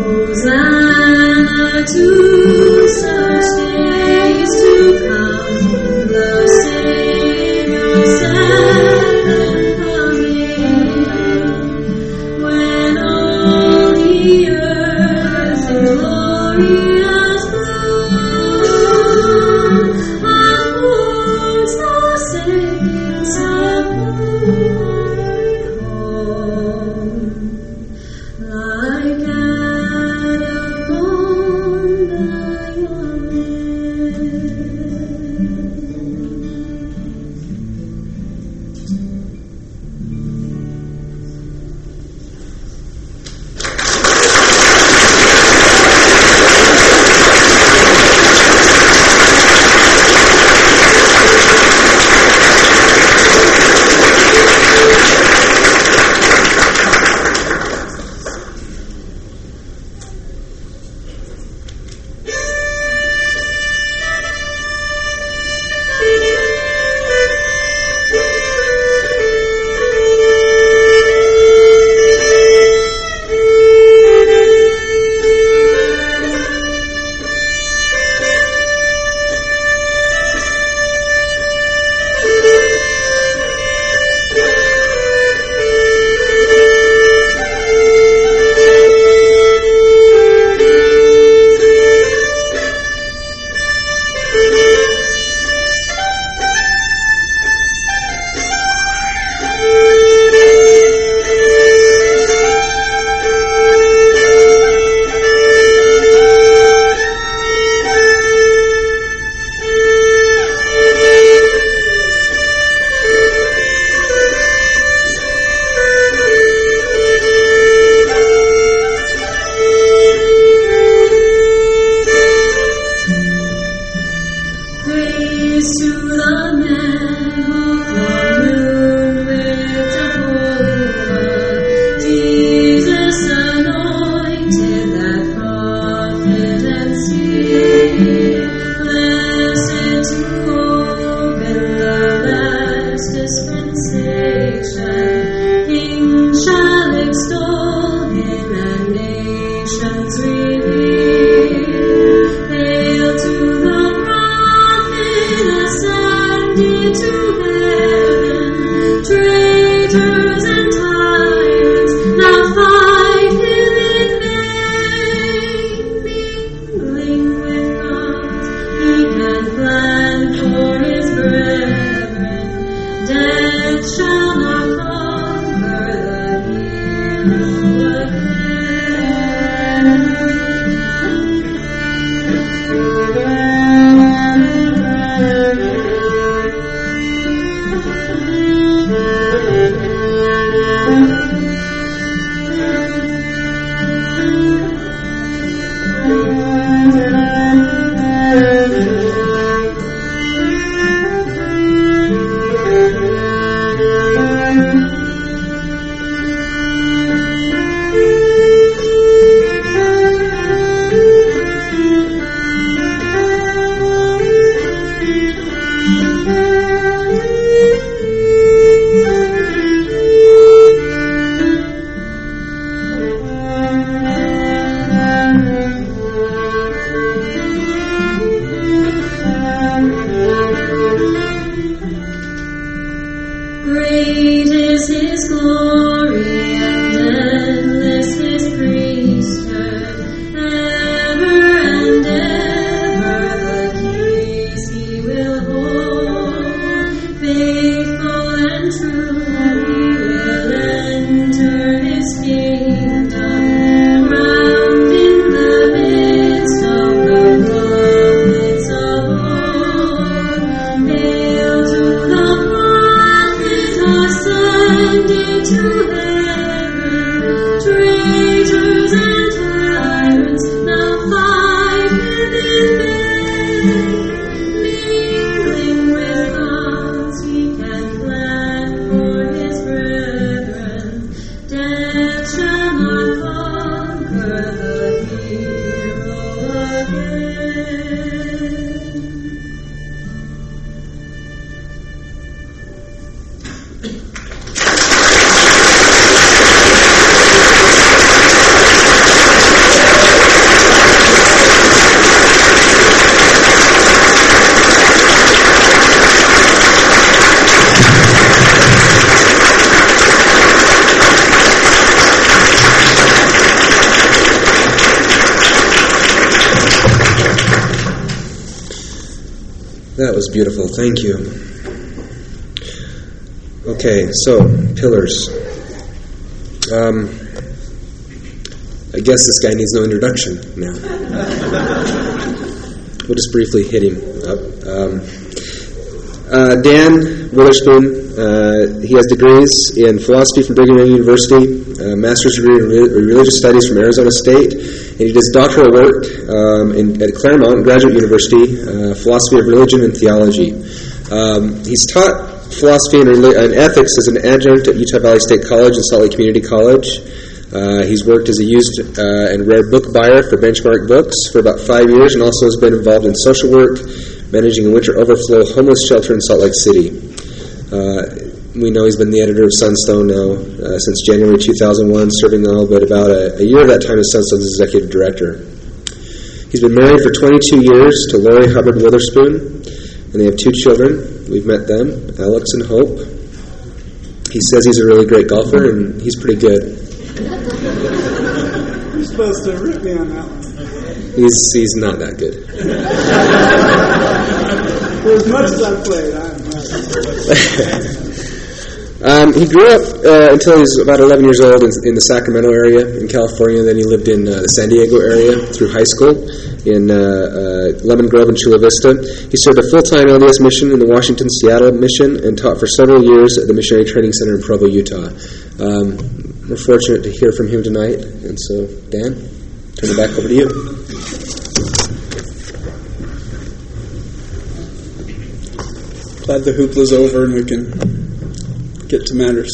Hosanna to such days to come, the Savior's second coming, when all the earth in glorious bloom affords the saints a holy home. Like Adam on Zion. That was beautiful. Thank you. Okay, so, pillars. Um, I guess this guy needs no introduction now. We'll just briefly hit him up. Um, uh, Dan Witherspoon, uh, he has degrees in philosophy from Brigham Young University, a master's degree in re- religious studies from Arizona State, and he does doctoral work um, in, at Claremont Graduate University, uh, philosophy of religion and theology. Um, he's taught philosophy and, and ethics as an adjunct at Utah Valley State College and Salt Lake Community College. Uh, he's worked as a used uh, and rare book buyer for Benchmark Books for about five years and also has been involved in social work, managing a winter overflow homeless shelter in Salt Lake City. Uh, we know he's been the editor of Sunstone now uh, since January two thousand one, serving all but about a, a year of that time as Sunstone's executive director. He's been married for twenty-two years to Lori Hubbard Witherspoon, and they have two children. We've met them, Alex and Hope. He says he's a really great golfer, and he's pretty good. You're supposed to rip me on that one. He's he's not that good. For as much as I've played, I'm um, he grew up uh, until he was about eleven years old in, in the Sacramento area in California. Then he lived in uh, the San Diego area through high school in uh, uh, Lemon Grove and Chula Vista. He served a full-time L D S mission in the Washington-Seattle mission and taught for several years at the Missionary Training Center in Provo, Utah. Um, we're fortunate to hear from him tonight. And so, Dan, turn it back over to you. Glad the hoopla's over and we can get to matters.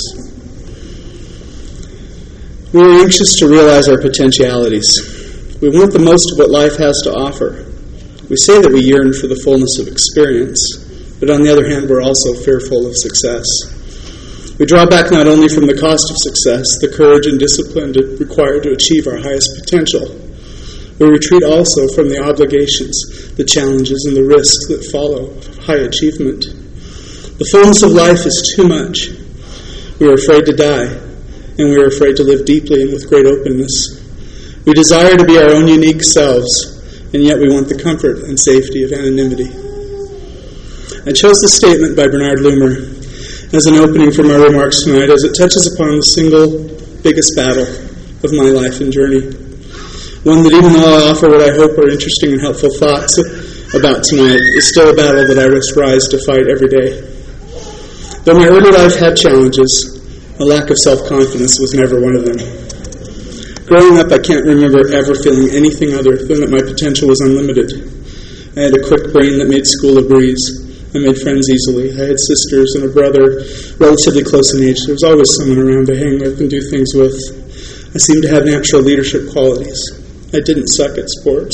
We are anxious to realize our potentialities. We want the most of what life has to offer. We say that we yearn for the fullness of experience, but on the other hand, we're also fearful of success. We draw back not only from the cost of success, the courage and discipline required to achieve our highest potential. We retreat also from the obligations, the challenges, and the risks that follow high achievement. The fullness of life is too much. We are afraid to die, and we are afraid to live deeply and with great openness. We desire to be our own unique selves, and yet we want the comfort and safety of anonymity. I chose this statement by Bernard Loomer as an opening for my remarks tonight, as it touches upon the single biggest battle of my life and journey. One that, even though I offer what I hope are interesting and helpful thoughts about tonight, is still a battle that I must rise to fight every day. Though my early life had challenges, a lack of self-confidence was never one of them. Growing up, I can't remember ever feeling anything other than that my potential was unlimited. I had a quick brain that made school a breeze. I made friends easily. I had sisters and a brother relatively close in age. There was always someone around to hang with and do things with. I seemed to have natural leadership qualities. I didn't suck at sports.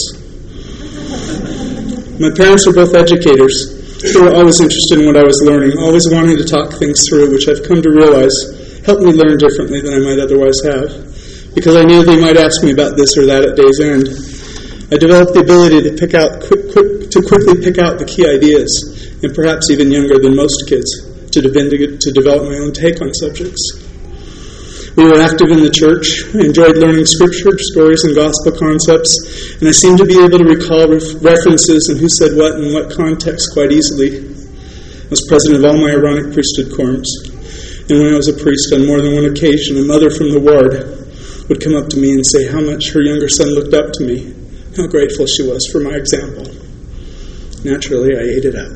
My parents were both educators. They were always interested in what I was learning, always wanting to talk things through, which I've come to realize helped me learn differently than I might otherwise have, because I knew they might ask me about this or that at day's end. I developed the ability to pick out quick, quick, to quickly pick out the key ideas, and perhaps even younger than most kids, to, de- to develop my own take on subjects. We were active in the church. I enjoyed learning scripture, stories, and gospel concepts, and I seemed to be able to recall ref- references and who said what in what context quite easily. I was president of all my Aaronic priesthood quorums, and when I was a priest, on more than one occasion, a mother from the ward would come up to me and say how much her younger son looked up to me, how grateful she was for my example. Naturally, I ate it up.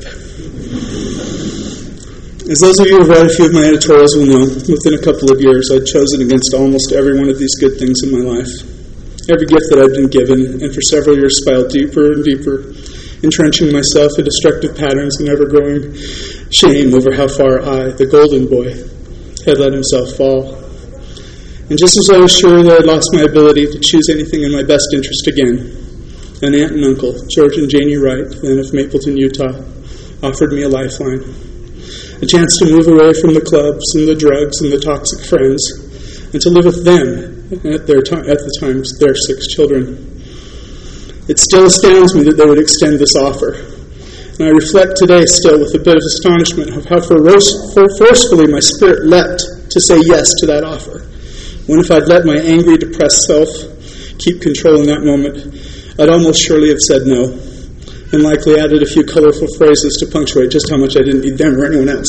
As those of you who have read a few of my editorials will know, within a couple of years I'd chosen against almost every one of these good things in my life. Every gift that I'd been given, and for several years spiraled deeper and deeper, entrenching myself in destructive patterns and ever-growing shame over how far I, the golden boy, had let himself fall. And just as I was sure that I'd lost my ability to choose anything in my best interest again, an aunt and uncle, George and Janie Wright, then of Mapleton, Utah, offered me a lifeline. A chance to move away from the clubs and the drugs and the toxic friends, and to live with them at their time, at the time, their six children. It still astounds me that they would extend this offer, and I reflect today still with a bit of astonishment of how forcefully my spirit leapt to say yes to that offer. When if I'd let my angry, depressed self keep control in that moment, I'd almost surely have said no. and likely added a few colorful phrases to punctuate just how much I didn't need them or anyone else.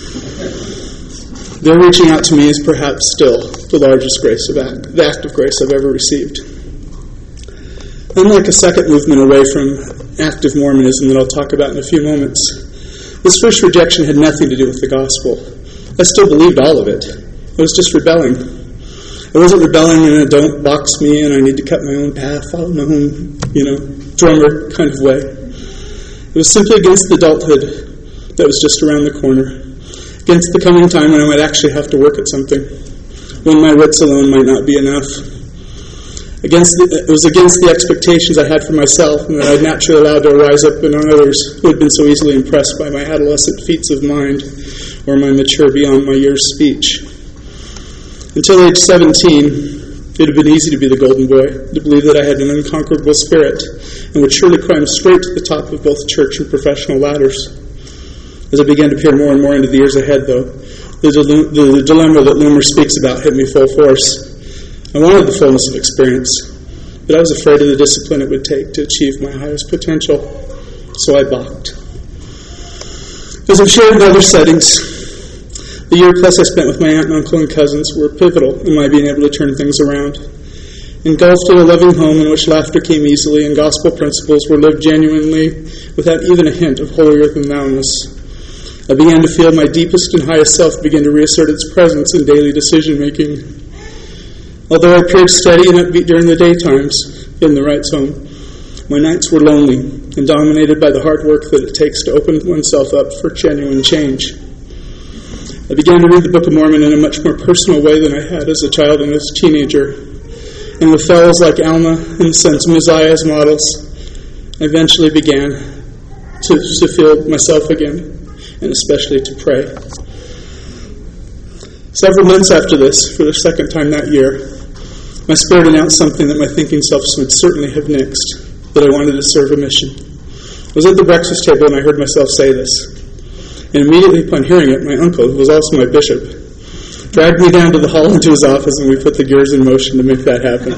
Their reaching out to me is perhaps still the largest grace of act, the act of grace I've ever received. Unlike a second movement away from active Mormonism that I'll talk about in a few moments, this first rejection had nothing to do with the gospel. I still believed all of it. I was just rebelling. I wasn't rebelling in a don't box me and I need to cut my own path, follow my own, you know, drummer kind of way. It was simply against the adulthood that was just around the corner, against the coming time when I might actually have to work at something, when my wits alone might not be enough. Against the, it was against the expectations I had for myself and that I'd naturally allowed to rise up in on others who had been so easily impressed by my adolescent feats of mind or my mature beyond my years speech. Until age seventeen, it had been easy to be the golden boy, to believe that I had an unconquerable spirit and would surely climb straight to the top of both church and professional ladders. As I began to peer more and more into the years ahead, though, the, dile- the dilemma that Loomer speaks about hit me full force. I wanted the fullness of experience, but I was afraid of the discipline it would take to achieve my highest potential, so I balked. As I've shared in other settings, the year plus I spent with my aunt and uncle and cousins were pivotal in my being able to turn things around. Engulfed in a loving home in which laughter came easily and gospel principles were lived genuinely without even a hint of holier-than-thou-ness, I began to feel my deepest and highest self begin to reassert its presence in daily decision-making. Although I appeared steady and upbeat during the daytimes in the Wrights' home, my nights were lonely and dominated by the hard work that it takes to open oneself up for genuine change. I began to read the Book of Mormon in a much more personal way than I had as a child and as a teenager. And with fellows like Alma and the Sons of Messiah as models, I eventually began to, to feel myself again, and especially to pray. Several months after this, for the second time that year, my spirit announced something that my thinking self would certainly have nixed, that I wanted to serve a mission. I was at the breakfast table and I heard myself say this. And immediately upon hearing it, my uncle, who was also my bishop, dragged me down to the hall into his office and we put the gears in motion to make that happen.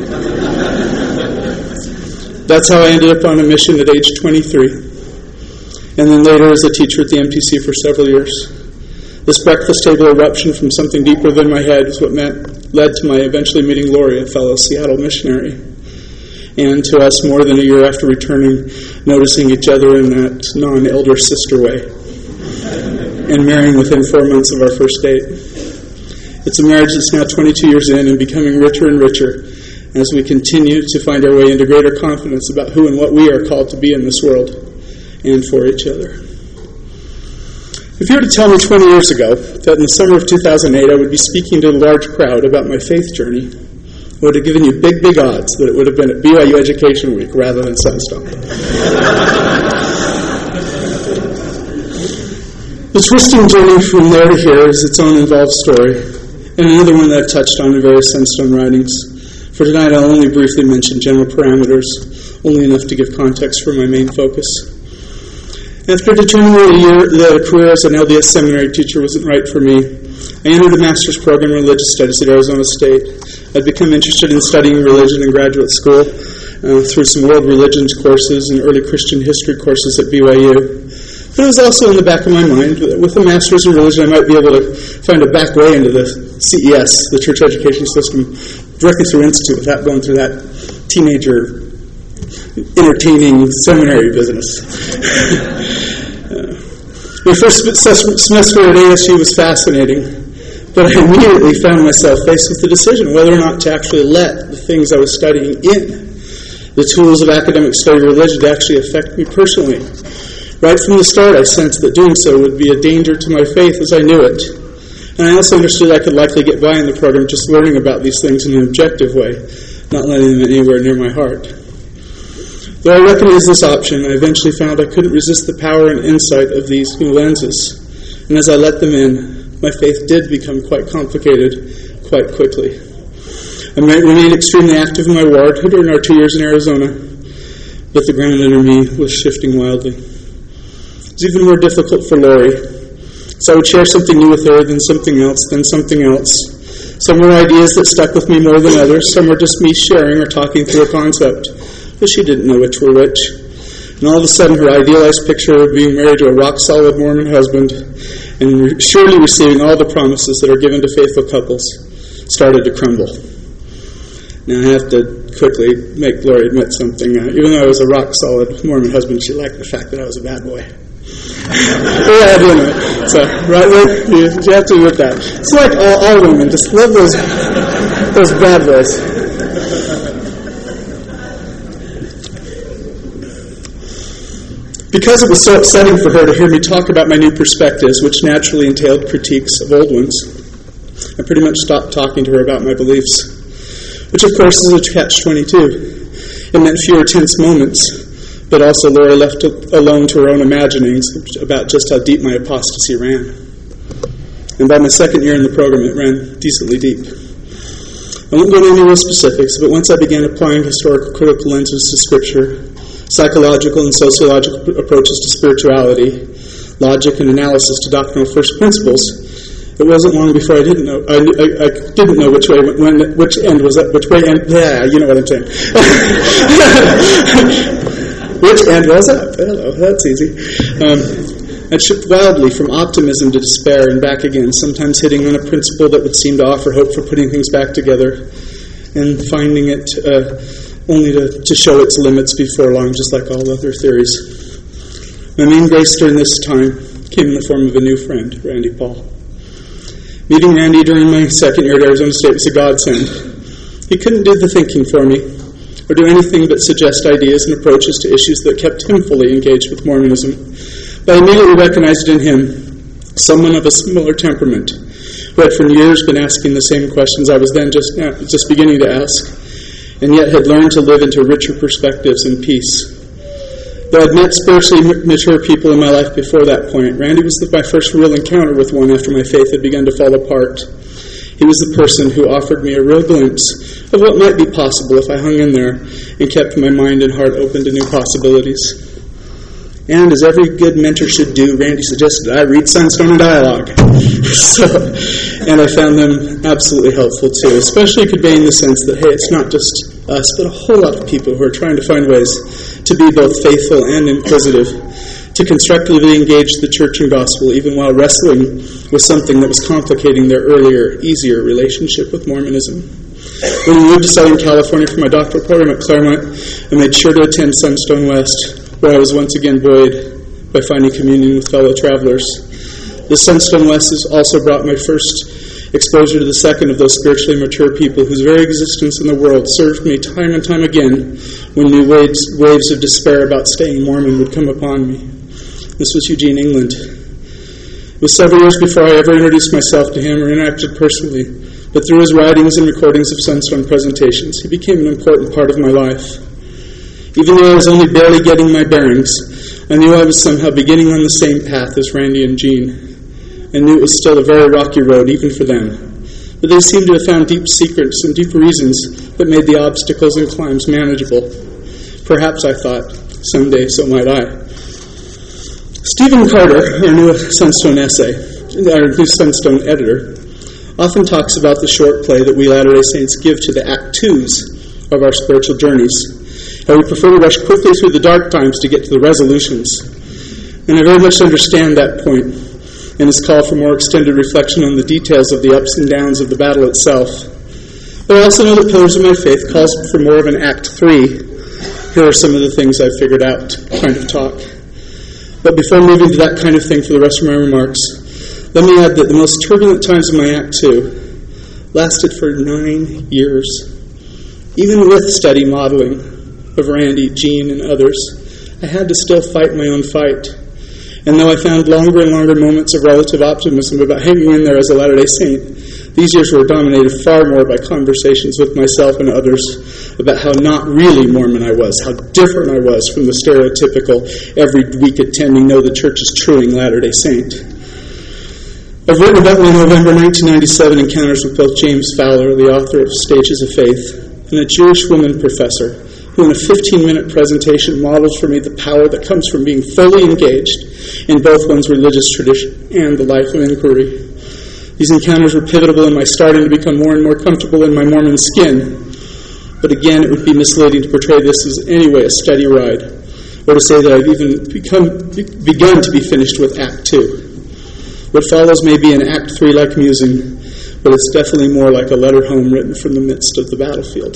That's how I ended up on a mission at age twenty-three. And then later as a teacher at the M T C for several years. This breakfast table eruption from something deeper than my head is what meant, led to my eventually meeting Lori, a fellow Seattle missionary. And to us, more than a year after returning, noticing each other in that non-elder sister way. And marrying within four months of our first date. It's a marriage that's now twenty-two years in and becoming richer and richer as we continue to find our way into greater confidence about who and what we are called to be in this world and for each other. If you were to tell me twenty years ago that in the summer of two thousand eight I would be speaking to a large crowd about my faith journey, I would have given you big, big odds that it would have been at B Y U Education Week rather than Sunstone. The twisting journey from there to here is its own involved story, and another one that I've touched on in various Sunstone writings. For tonight I'll only briefly mention general parameters, only enough to give context for my main focus. After determining that a, year, that a career as an L D S seminary teacher wasn't right for me, I entered a master's program in religious studies at Arizona State. I'd become interested in studying religion in graduate school uh, through some world religions courses and early Christian history courses at B Y U. But it was also in the back of my mind that with a master's in religion I might be able to find a back way into the C E S, the church education system, directly through Institute without going through that teenager entertaining seminary business. uh, my first semester at A S U was fascinating, but I immediately found myself faced with the decision whether or not to actually let the things I was studying in, the tools of academic study of religion, to actually affect me personally. Right from the start, I sensed that doing so would be a danger to my faith as I knew it. And I also understood I could likely get by in the program just learning about these things in an objective way, not letting them anywhere near my heart. Though I recognized this option, I eventually found I couldn't resist the power and insight of these new lenses. And as I let them in, my faith did become quite complicated quite quickly. I remained extremely active in my ward during our two years in Arizona, but the ground under me was shifting wildly. It was even more difficult for Lori. So I would share something new with her, then something else, then something else. Some were ideas that stuck with me more than others. Some were just me sharing or talking through a concept, but she didn't know which were which. And all of a sudden, her idealized picture of being married to a rock-solid Mormon husband and surely receiving all the promises that are given to faithful couples started to crumble. Now, I have to quickly make Gloria admit something. Uh, even though I was a rock-solid Mormon husband, she liked the fact that I was a bad boy. Yeah, you know. So, right there, you, you have to admit that. It's like all, all women, just love those, those bad boys. Because it was so upsetting for her to hear me talk about my new perspectives, which naturally entailed critiques of old ones, I pretty much stopped talking to her about my beliefs, which of course is a catch twenty-two. It meant fewer tense moments, but also Laura left alone to her own imaginings about just how deep my apostasy ran. And by my second year in the program, it ran decently deep. I won't go into any real specifics, but once I began applying historical critical lenses to Scripture, psychological and sociological approaches to spirituality, logic and analysis to doctrinal first principles, it wasn't long before I didn't know. I, I, I didn't know which way, when, which end was up, which way end. Yeah, you know what I'm saying. Which end was up? Hello, that's easy. Um, I shifted wildly from optimism to despair and back again, sometimes hitting on a principle that would seem to offer hope for putting things back together, and finding it. Uh, only to, to show its limits before long, just like all other theories. My main grace during this time came in the form of a new friend, Randy Paul. Meeting Randy during my second year at Arizona State was a godsend. He couldn't do the thinking for me, or do anything but suggest ideas and approaches to issues that kept him fully engaged with Mormonism. But I immediately recognized in him someone of a similar temperament, who had for years been asking the same questions I was then just, uh, just beginning to ask, and yet had learned to live into richer perspectives and peace. Though I'd met spiritually mature people in my life before that point, Randy was my first real encounter with one after my faith had begun to fall apart. He was the person who offered me a real glimpse of what might be possible if I hung in there and kept my mind and heart open to new possibilities. And as every good mentor should do, Randy suggested I read Sunstone and Dialogue. so, and I found them absolutely helpful too, especially conveying the sense that, hey, it's not just us, but a whole lot of people who are trying to find ways to be both faithful and inquisitive, to constructively engage the church and gospel, even while wrestling with something that was complicating their earlier, easier relationship with Mormonism. When we moved to Southern California for my doctoral program at Claremont, I made sure to attend Sunstone West, where I was once again buoyed by finding communion with fellow travelers. The Sunstone West has also brought my first exposure to the second of those spiritually mature people whose very existence in the world served me time and time again when new waves, waves of despair about staying Mormon would come upon me. This was Eugene England. It was several years before I ever introduced myself to him or interacted personally, but through his writings and recordings of Sunstone presentations, he became an important part of my life. Even though I was only barely getting my bearings, I knew I was somehow beginning on the same path as Randy and Gene. I knew it was still a very rocky road, even for them. But they seemed to have found deep secrets and deep reasons that made the obstacles and climbs manageable. Perhaps, I thought, someday so might I. Stephen Carter, our new Sunstone essay, our new Sunstone editor, often talks about the short play that we Latter-day Saints give to the act twos of our spiritual journeys. How we prefer to rush quickly through the dark times to get to the resolutions. And I very much understand that point, and his call for more extended reflection on the details of the ups and downs of the battle itself. But I also know that Pillars of My Faith calls for more of an Act three. Here are some of the things I've figured out kind of talk. But before moving to that kind of thing for the rest of my remarks, let me add that the most turbulent times of my Act two lasted for nine years. Even with steady modeling of Randy, Gene, and others, I had to still fight my own fight. And though I found longer and longer moments of relative optimism about hanging in there as a Latter-day Saint, these years were dominated far more by conversations with myself and others about how not really Mormon I was, how different I was from the stereotypical, every week attending, know the church is truing Latter-day Saint. I've written about my November nineteen ninety-seven encounters with both James Fowler, the author of Stages of Faith, and a Jewish woman professor, who in a fifteen-minute presentation models for me the power that comes from being fully engaged in both one's religious tradition and the life of inquiry. These encounters were pivotal in my starting to become more and more comfortable in my Mormon skin. But again, it would be misleading to portray this as anyway a steady ride, or to say that I've even become begun to be finished with Act Two. What follows may be an Act Three-like musing, but it's definitely more like a letter home written from the midst of the battlefield.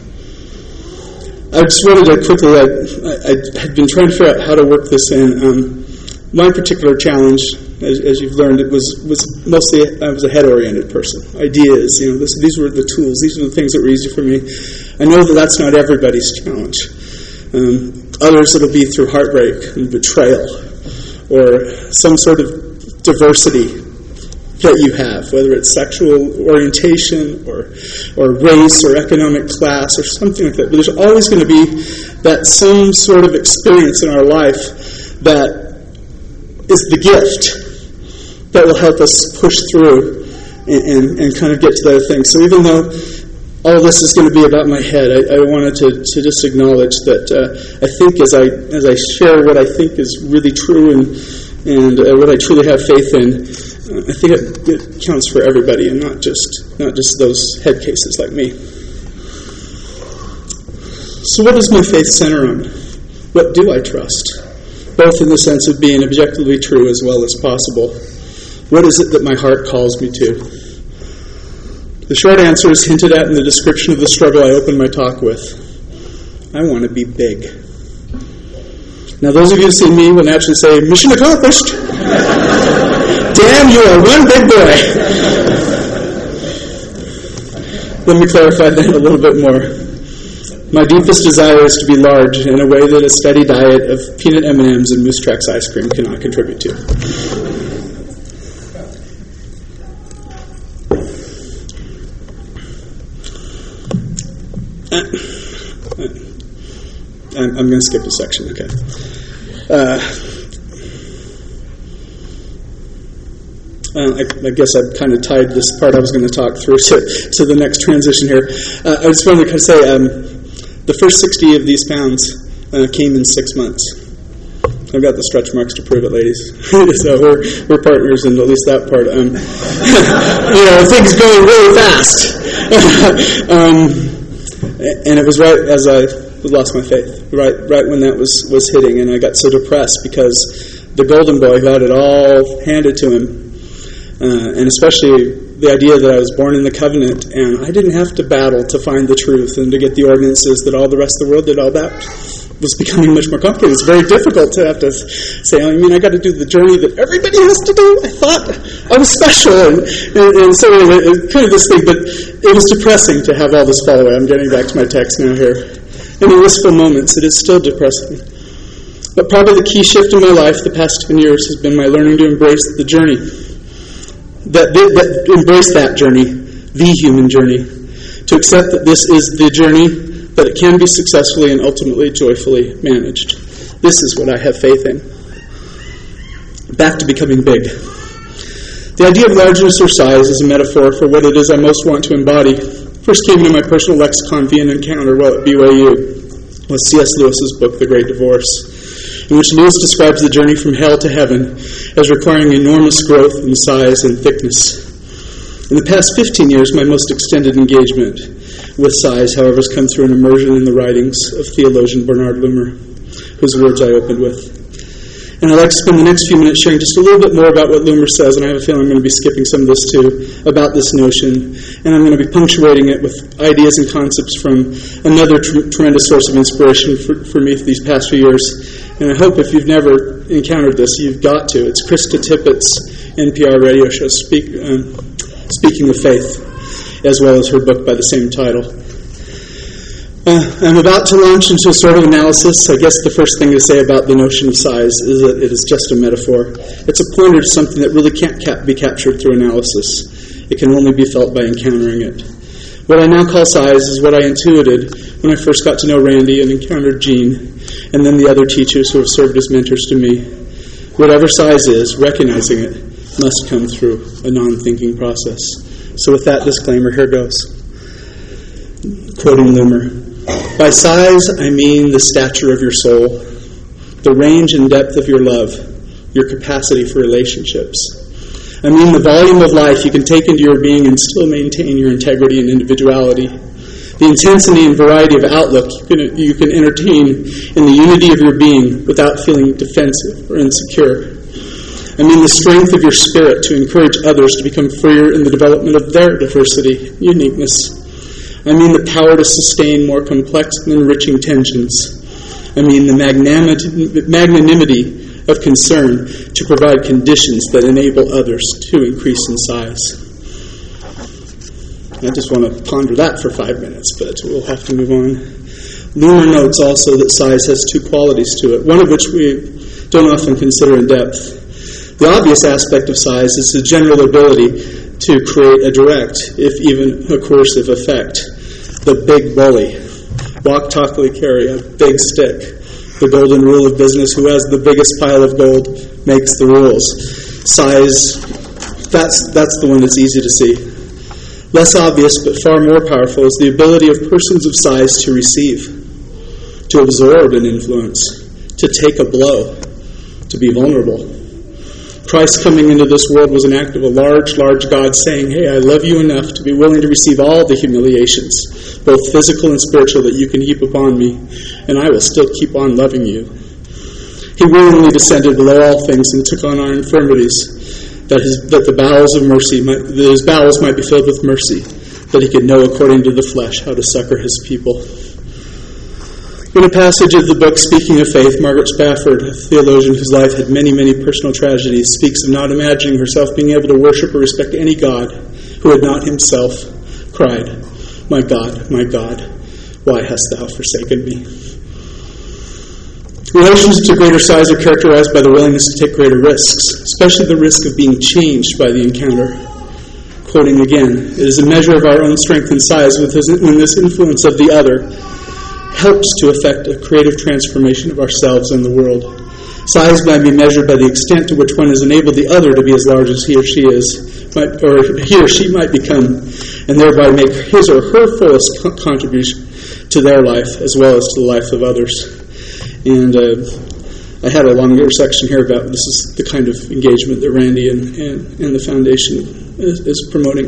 I just wanted to quickly, I, I, I had been trying to figure out how to work this in. Um, my particular challenge, as, as you've learned, it was, was mostly, I was a head-oriented person. Ideas, you know, this, these were the tools, these were the things that were easy for me. I know that that's not everybody's challenge. Um, others, it'll be through heartbreak and betrayal, or some sort of diversity that you have, whether it's sexual orientation or or race or economic class or something like that. But there's always going to be that some sort of experience in our life that is the gift that will help us push through and, and, and kind of get to the other thing. So even though all this is going to be about my head, I, I wanted to, to just acknowledge that uh, I think as I as I share what I think is really true and and uh, what I truly have faith in, uh, I think it, it counts for everybody and not just not just those head cases like me. So what does my faith center on? What do I trust? Both in the sense of being objectively true as well as possible. What is it that my heart calls me to? The short answer is hinted at in the description of the struggle I opened my talk with. I want to be big. Now, those of you who see me will naturally say, mission accomplished. Damn, you are one big boy. Let me clarify that a little bit more. My deepest desire is to be large in a way that a steady diet of peanut M and M's and Moose Tracks ice cream cannot contribute to. I'm, I'm going to skip a section, okay. Uh, uh, I, I guess I've kind of tied this part I was going to talk through to, to the next transition here. Uh, I just wanted to kind of say um, the first sixty of these pounds uh, came in six months. I've got the stretch marks to prove it, ladies. So we're we're partners in at least that part. Um, you know, things going really fast. um, and it was right as I lost my faith, right right when that was, was hitting, and I got so depressed because the golden boy who had it all handed to him, uh, and especially the idea that I was born in the covenant, and I didn't have to battle to find the truth and to get the ordinances that all the rest of the world did, all that was becoming much more complicated. It's very difficult to have to say, I mean, I got to do the journey that everybody has to do. I thought I was special, and, and, and so anyway, it, kind of this thing, but it was depressing to have all this fall away. I'm getting back to my text now here. And in wistful moments, it is still depressing. But probably the key shift in my life the past ten years has been my learning to embrace the journey. That, that, that embrace that journey, the human journey. To accept that this is the journey, that it can be successfully and ultimately joyfully managed. This is what I have faith in. Back to becoming big. The idea of largeness or size is a metaphor for what it is I most want to embody. First came into my personal lexicon via an encounter while at B Y U with C S Lewis's book, The Great Divorce, in which Lewis describes the journey from hell to heaven as requiring enormous growth in size and thickness. In the past fifteen years, my most extended engagement with size, however, has come through an immersion in the writings of theologian Bernard Loomer, whose words I opened with. And I'd like to spend the next few minutes sharing just a little bit more about what Loomer says, and I have a feeling I'm going to be skipping some of this too, about this notion, and I'm going to be punctuating it with ideas and concepts from another tr- tremendous source of inspiration for, for me for these past few years. And I hope if you've never encountered this, you've got to. It's Krista Tippett's N P R radio show, Speak, um, Speaking of Faith, as well as her book by the same title. Uh, I'm about to launch into a sort of analysis. I guess the first thing to say about the notion of size is that it is just a metaphor. It's a pointer to something that really can't cap- be captured through analysis. It can only be felt by encountering it. What I now call size is what I intuited when I first got to know Randy and encountered Gene, and then the other teachers who have served as mentors to me. Whatever size is, recognizing it must come through a non-thinking process. So with that disclaimer, here goes. Quoting Loomer. By size, I mean the stature of your soul, the range and depth of your love, your capacity for relationships. I mean the volume of life you can take into your being and still maintain your integrity and individuality, The intensity and variety of outlook you can, you can entertain in the unity of your being without feeling defensive or insecure. I mean the strength of your spirit to encourage others to become freer in the development of their diversity, uniqueness. I mean the power to sustain more complex and enriching tensions. I mean the magnanimity of concern to provide conditions that enable others to increase in size. I just want to ponder that for five minutes, but we'll have to move on. Loomer notes also that size has two qualities to it, one of which we don't often consider in depth. The obvious aspect of size is the general ability to create a direct, if even a coercive effect. The big bully. Walk, talk, carry, a big stick. The golden rule of business, who has the biggest pile of gold makes the rules. Size, that's, that's the one that's easy to see. Less obvious, but far more powerful, is the ability of persons of size to receive, to absorb an influence, to take a blow, to be vulnerable. Christ coming into this world was an act of a large, large God saying, hey, I love you enough to be willing to receive all the humiliations, both physical and spiritual, that you can heap upon me, and I will still keep on loving you. He willingly descended below all things and took on our infirmities, that his, that the bowels of mercy, might, that his bowels might be filled with mercy, that he could know according to the flesh how to succor his people. In a passage of the book Speaking of Faith, Margaret Spafford, a theologian whose life had many, many personal tragedies, speaks of not imagining herself being able to worship or respect any God who had not himself cried, my God, my God, why hast thou forsaken me? Relations to greater size are characterized by the willingness to take greater risks, especially the risk of being changed by the encounter. Quoting again, it is a measure of our own strength and size when this influence of the other helps to effect a creative transformation of ourselves and the world. Size might be measured by the extent to which one has enabled the other to be as large as he or she is, might, or he or she might become, and thereby make his or her fullest co- contribution to their life as well as to the life of others. And uh, I had a longer section here about this is the kind of engagement that Randy and, and, and the foundation is, is promoting.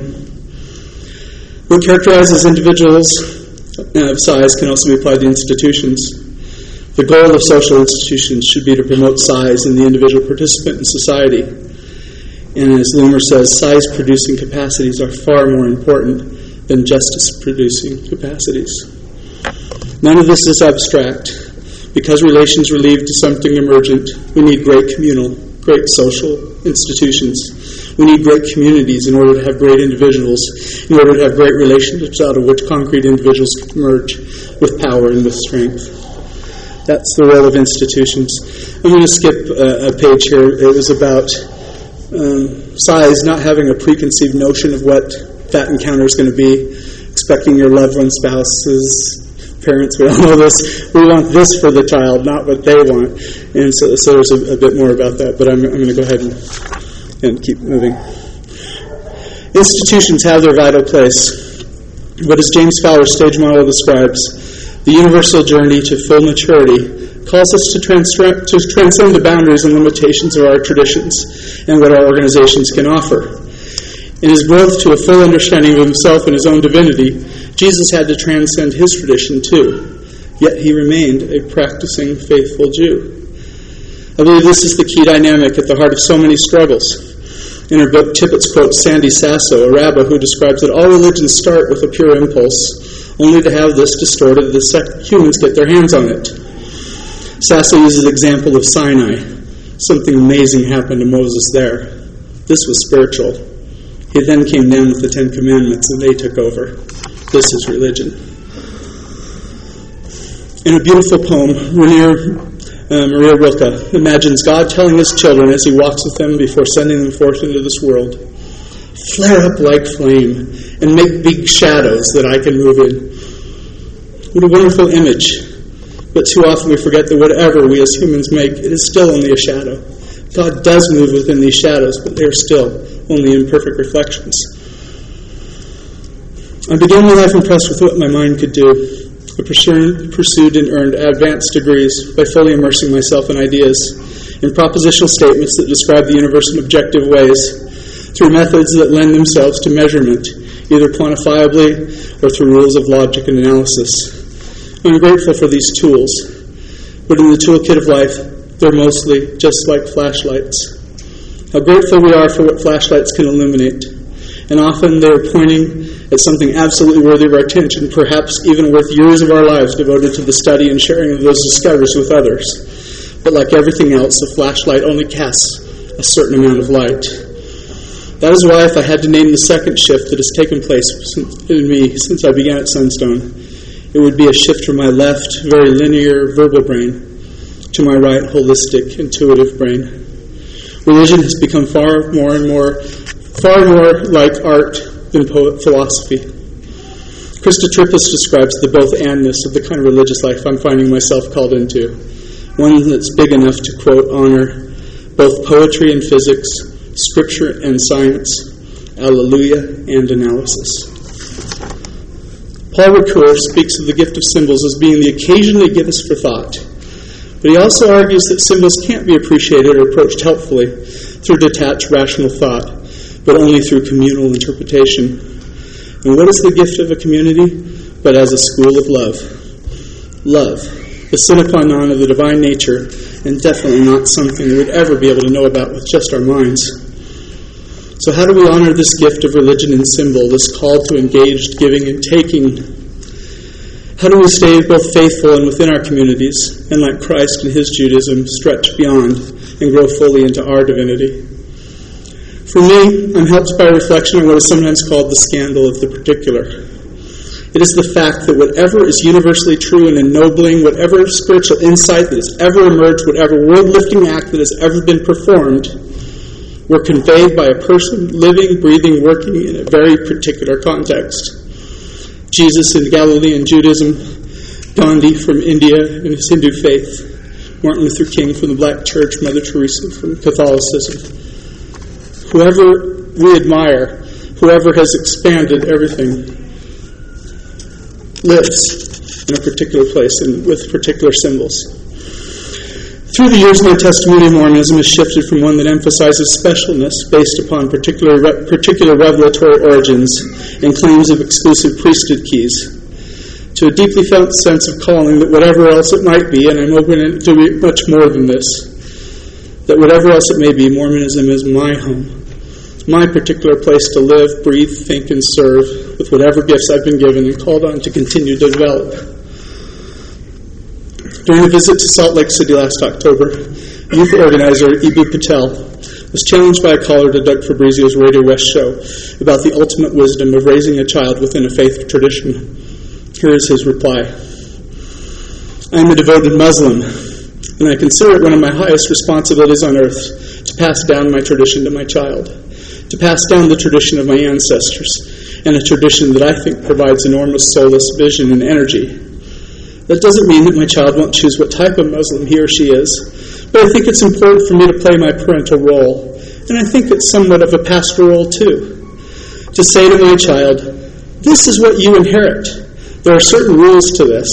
What characterizes individuals of size can also be applied to institutions. The goal of social institutions should be to promote size in the individual participant in society. And as Loomer says, size-producing capacities are far more important than justice-producing capacities. None of this is abstract. Because relations relieve to something emergent, we need great communal, great social institutions. We need great communities in order to have great individuals, in order to have great relationships out of which concrete individuals can emerge with power and with strength. That's the role of institutions. I'm going to skip a, a page here. It was about um, size, not having a preconceived notion of what that encounter is going to be, expecting your loved one, spouses, parents, we all know this. We want this for the child, not what they want. And so, so there's a, a bit more about that, but I'm, I'm going to go ahead and, and keep moving. Institutions have their vital place. But as James Fowler's stage model describes, the universal journey to full maturity calls us to, transtra- to transcend the boundaries and limitations of our traditions and what our organizations can offer. In his growth to a full understanding of himself and his own divinity, Jesus had to transcend his tradition too, yet he remained a practicing, faithful Jew. I believe this is the key dynamic at the heart of so many struggles. In her book, Tippett quotes Sandy Sasso, a rabbi who describes that all religions start with a pure impulse, only to have this distorted the sec- humans get their hands on it. Sasso uses the example of Sinai. Something amazing happened to Moses there. This was spiritual. He then came down with the Ten Commandments and they took over. This is religion. In a beautiful poem, Rainier, uh, Maria Rilke imagines God telling his children as he walks with them before sending them forth into this world, flare up like flame and make big shadows that I can move in. What a wonderful image. But too often we forget that whatever we as humans make, it is still only a shadow. God does move within these shadows, but they are still only imperfect reflections. I began my life impressed with what my mind could do. I pursued and earned advanced degrees by fully immersing myself in ideas, in propositional statements that describe the universe in objective ways, through methods that lend themselves to measurement, either quantifiably or through rules of logic and analysis. I'm grateful for these tools, but in the toolkit of life, they're mostly just like flashlights. How grateful we are for what flashlights can illuminate, and often they are pointing at something absolutely worthy of our attention, perhaps even worth years of our lives devoted to the study and sharing of those discoveries with others. But like everything else, a flashlight only casts a certain amount of light. That is why if I had to name the second shift that has taken place in me since I began at Sunstone, it would be a shift from my left, very linear, verbal brain to my right, holistic, intuitive brain. Religion has become far more and more, far more like art than poet philosophy. Krista Trippus describes the both-andness of the kind of religious life I'm finding myself called into, one that's big enough to, quote, honor both poetry and physics, scripture and science, alleluia and analysis. Paul Ricoeur speaks of the gift of symbols as being the occasion they give us for thought. But he also argues that symbols can't be appreciated or approached helpfully through detached rational thought, but only through communal interpretation. And what is the gift of a community but as a school of love? Love, the sine qua non of the divine nature, and definitely not something we would ever be able to know about with just our minds. So how do we honor this gift of religion and symbol, this call to engaged giving and taking? How do we stay both faithful and within our communities, and like Christ and his Judaism, stretch beyond and grow fully into our divinity? For me, I'm helped by reflection on what is sometimes called the scandal of the particular. It is the fact that whatever is universally true and ennobling, whatever spiritual insight that has ever emerged, whatever world-lifting act that has ever been performed, were conveyed by a person living, breathing, working in a very particular context. Jesus in Galilean Judaism, Gandhi from India in his Hindu faith, Martin Luther King from the Black Church, Mother Teresa from Catholicism. Whoever we admire, whoever has expanded everything, lives in a particular place and with particular symbols. Through the years, my testimony of Mormonism has shifted from one that emphasizes specialness based upon particular particular revelatory origins and claims of exclusive priesthood keys, to a deeply felt sense of calling that whatever else it might be, and I'm open to be much more than this, that whatever else it may be, Mormonism is my home, my particular place to live, breathe, think, and serve with whatever gifts I've been given and called on to continue to develop. During a visit to Salt Lake City last October, youth organizer Ibu Patel was challenged by a caller to Doug Fabrizio's Radio West show about the ultimate wisdom of raising a child within a faith tradition. Here is his reply. I am a devoted Muslim, and I consider it one of my highest responsibilities on earth to pass down my tradition to my child, to pass down the tradition of my ancestors, and a tradition that I think provides enormous solace, vision, and energy. That doesn't mean that my child won't choose what type of Muslim he or she is, but I think it's important for me to play my parental role, and I think it's somewhat of a pastoral role too, to say to my child, this is what you inherit. There are certain rules to this,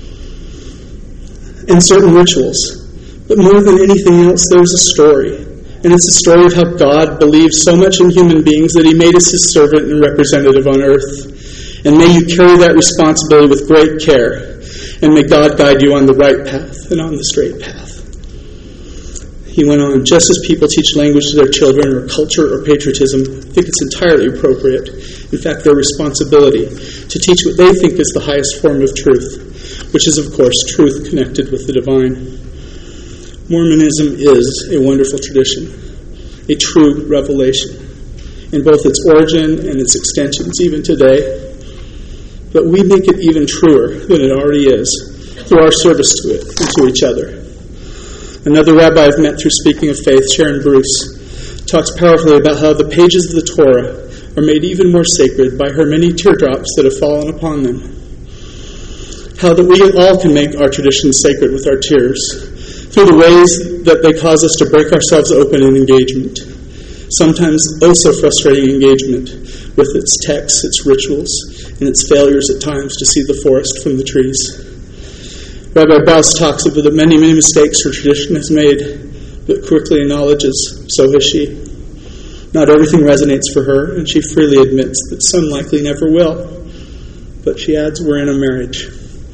and certain rituals, but more than anything else, there's a story, and it's a story of how God believes so much in human beings that he made us his servant and representative on earth, and may you carry that responsibility with great care, and may God guide you on the right path and on the straight path. He went on, just as people teach language to their children or culture or patriotism, I think it's entirely appropriate, in fact their responsibility, to teach what they think is the highest form of truth, which is of course truth connected with the divine. Mormonism is a wonderful tradition, a true revelation, in both its origin and its extensions even today. But we make it even truer than it already is through our service to it and to each other. Another rabbi I've met through Speaking of Faith, Sharon Bruce, talks powerfully about how the pages of the Torah are made even more sacred by her many teardrops that have fallen upon them. How that we all can make our traditions sacred with our tears, through the ways that they cause us to break ourselves open in engagement. Sometimes oh so frustrating engagement with its texts, its rituals, and its failures at times to see the forest from the trees. Rabbi Baus talks about the many, many mistakes her tradition has made, but quickly acknowledges, so has she. Not everything resonates for her, and she freely admits that some likely never will. But she adds, we're in a marriage.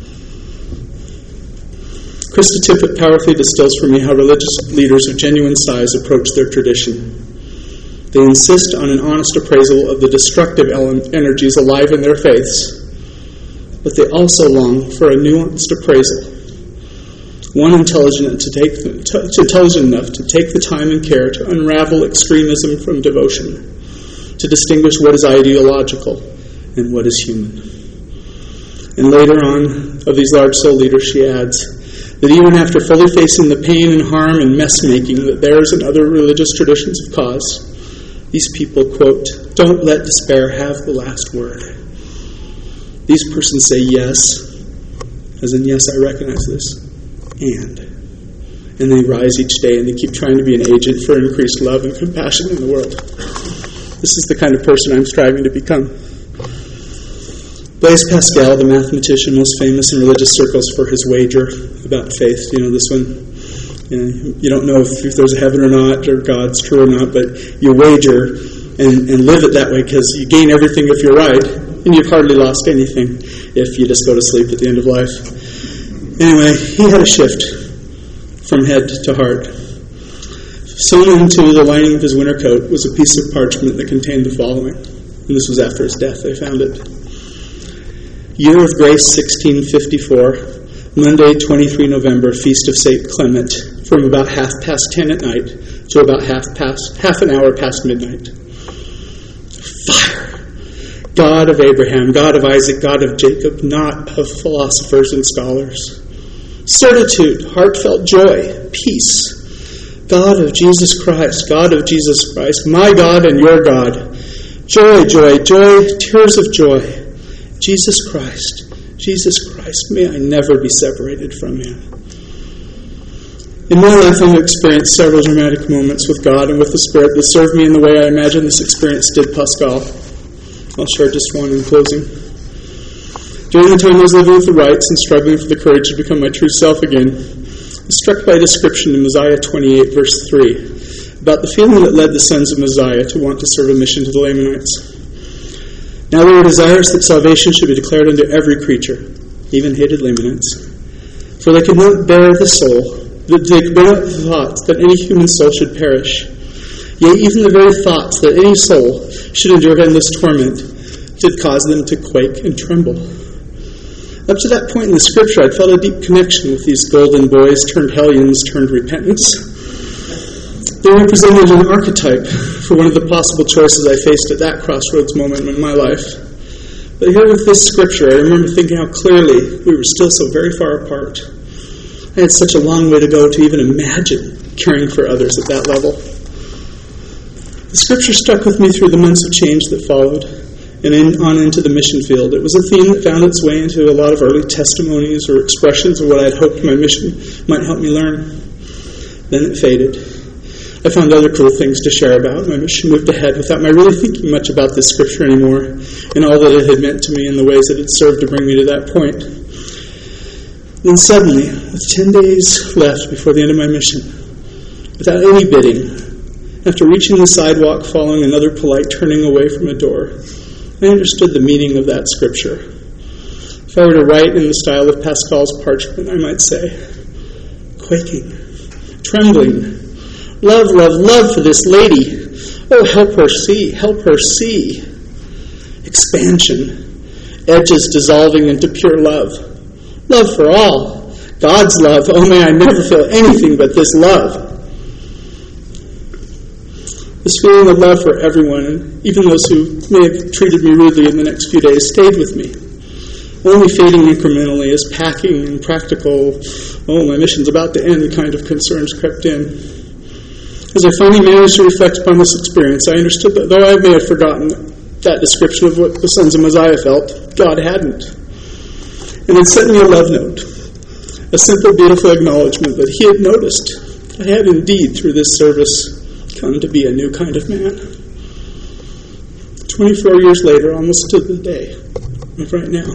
Krista Tippett powerfully distills for me how religious leaders of genuine size approach their tradition. They insist on an honest appraisal of the destructive energies alive in their faiths, but they also long for a nuanced appraisal, one intelligent to take the, to, intelligent enough to take the time and care to unravel extremism from devotion, to distinguish what is ideological and what is human. And later on, of these large soul leaders, she adds that even after fully facing the pain and harm and mess-making that theirs and other religious traditions have caused, these people, quote, don't let despair have the last word. These persons say yes, as in, yes, I recognize this, and. And they rise each day and they keep trying to be an agent for increased love and compassion in the world. This is the kind of person I'm striving to become. Blaise Pascal, the mathematician most famous in religious circles for his wager about faith, you know this one? You know, you don't know if, if there's a heaven or not, or God's true or not, but you wager and, and live it that way because you gain everything if you're right, and you've hardly lost anything if you just go to sleep at the end of life. Anyway, he had a shift from head to heart. Sewn into the lining of his winter coat was a piece of parchment that contained the following, and this was after his death, they found it. Year of Grace sixteen fifty-four, Monday, twenty-third of November, Feast of Saint Clement, from about half past ten at night to about half past half an hour past midnight. Fire! God of Abraham, God of Isaac, God of Jacob, not of philosophers and scholars. Certitude, heartfelt joy, peace. God of Jesus Christ, God of Jesus Christ, my God and your God. Joy, joy, joy, tears of joy. Jesus Christ, Jesus Christ, may I never be separated from Him. In my life, I've experienced several dramatic moments with God and with the Spirit that served me in the way I imagine this experience did Pascal. I'll share just one in closing. During the time I was living with the rights and struggling for the courage to become my true self again, I was struck by a description in Mosiah twenty-eight, verse three, about the feeling that led the sons of Mosiah to want to serve a mission to the Lamanites. Now they were desirous that salvation should be declared unto every creature, even hated Lamanites. For they could not bear the soul, they could bear not the thoughts that any human soul should perish. Yea, even the very thoughts that any soul should endure endless torment did cause them to quake and tremble. Up to that point in the Scripture, I'd felt a deep connection with these golden boys turned hellions turned repentance. They represented an archetype for one of the possible choices I faced at that crossroads moment in my life. But here with this Scripture, I remember thinking how clearly we were still so very far apart. I had such a long way to go to even imagine caring for others at that level. The Scripture stuck with me through the months of change that followed, and in, on into the mission field. It was a theme that found its way into a lot of early testimonies or expressions of what I'd hoped my mission might help me learn. Then it faded. I found other cool things to share about. My mission moved ahead without my really thinking much about this Scripture anymore and all that it had meant to me and the ways that it served to bring me to that point. Then suddenly, with ten days left before the end of my mission, without any bidding, after reaching the sidewalk following another polite turning away from a door, I understood the meaning of that Scripture. If I were to write in the style of Pascal's parchment, I might say, quaking, trembling, love, love, love for this lady. Oh, help her see, help her see. Expansion, edges dissolving into pure love. Love for all. God's love. Oh, may I never feel anything but this love. This feeling of love for everyone, and even those who may have treated me rudely in the next few days, stayed with me. Only fading incrementally as packing and practical, oh, my mission's about to end kind of concerns crept in. As I finally managed to reflect upon this experience, I understood that though I may have forgotten that description of what the sons of Mosiah felt, God hadn't. And had sent me a love note, a simple, beautiful acknowledgement that He had noticed I had indeed, through this service, come to be a new kind of man. twenty-four years later, almost to the day of right now.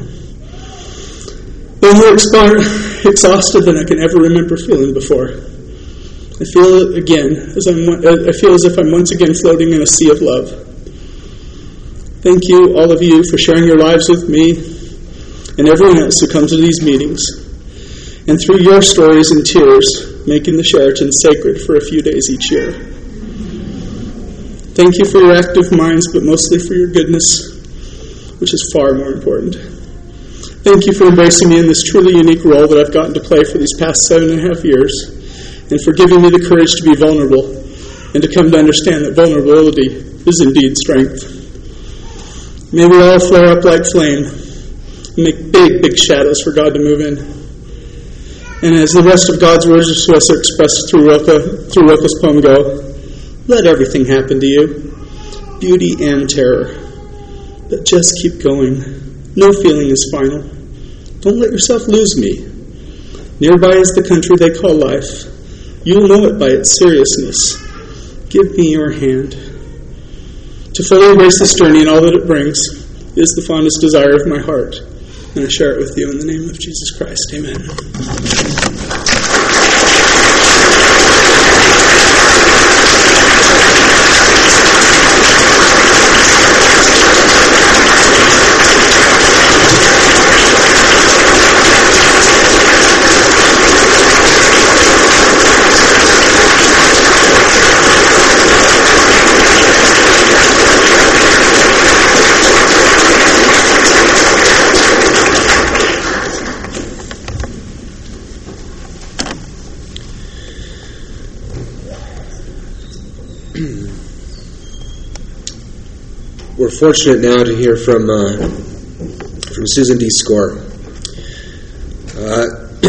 I'm more exhausted than I can ever remember feeling before. I feel again as I'm. I feel as if I'm once again floating in a sea of love. Thank you, all of you, for sharing your lives with me and everyone else who comes to these meetings, and through your stories and tears, making the Sheraton sacred for a few days each year. Thank you for your active minds, but mostly for your goodness, which is far more important. Thank you for embracing me in this truly unique role that I've gotten to play for these past seven and a half years, and for giving me the courage to be vulnerable and to come to understand that vulnerability is indeed strength. May we all flare up like flame and make big, big shadows for God to move in. And as the rest of God's words to us are expressed through Rilke, through Rilke's poem go, let everything happen to you, beauty and terror. But just keep going. No feeling is final. Don't let yourself lose me. Nearby is the country they call life. You'll know it by its seriousness. Give me your hand. To fully embrace this journey and all that it brings is the fondest desire of my heart. And I share it with you in the name of Jesus Christ. Amen. We're fortunate now to hear from uh, from Susan D. Score. Uh,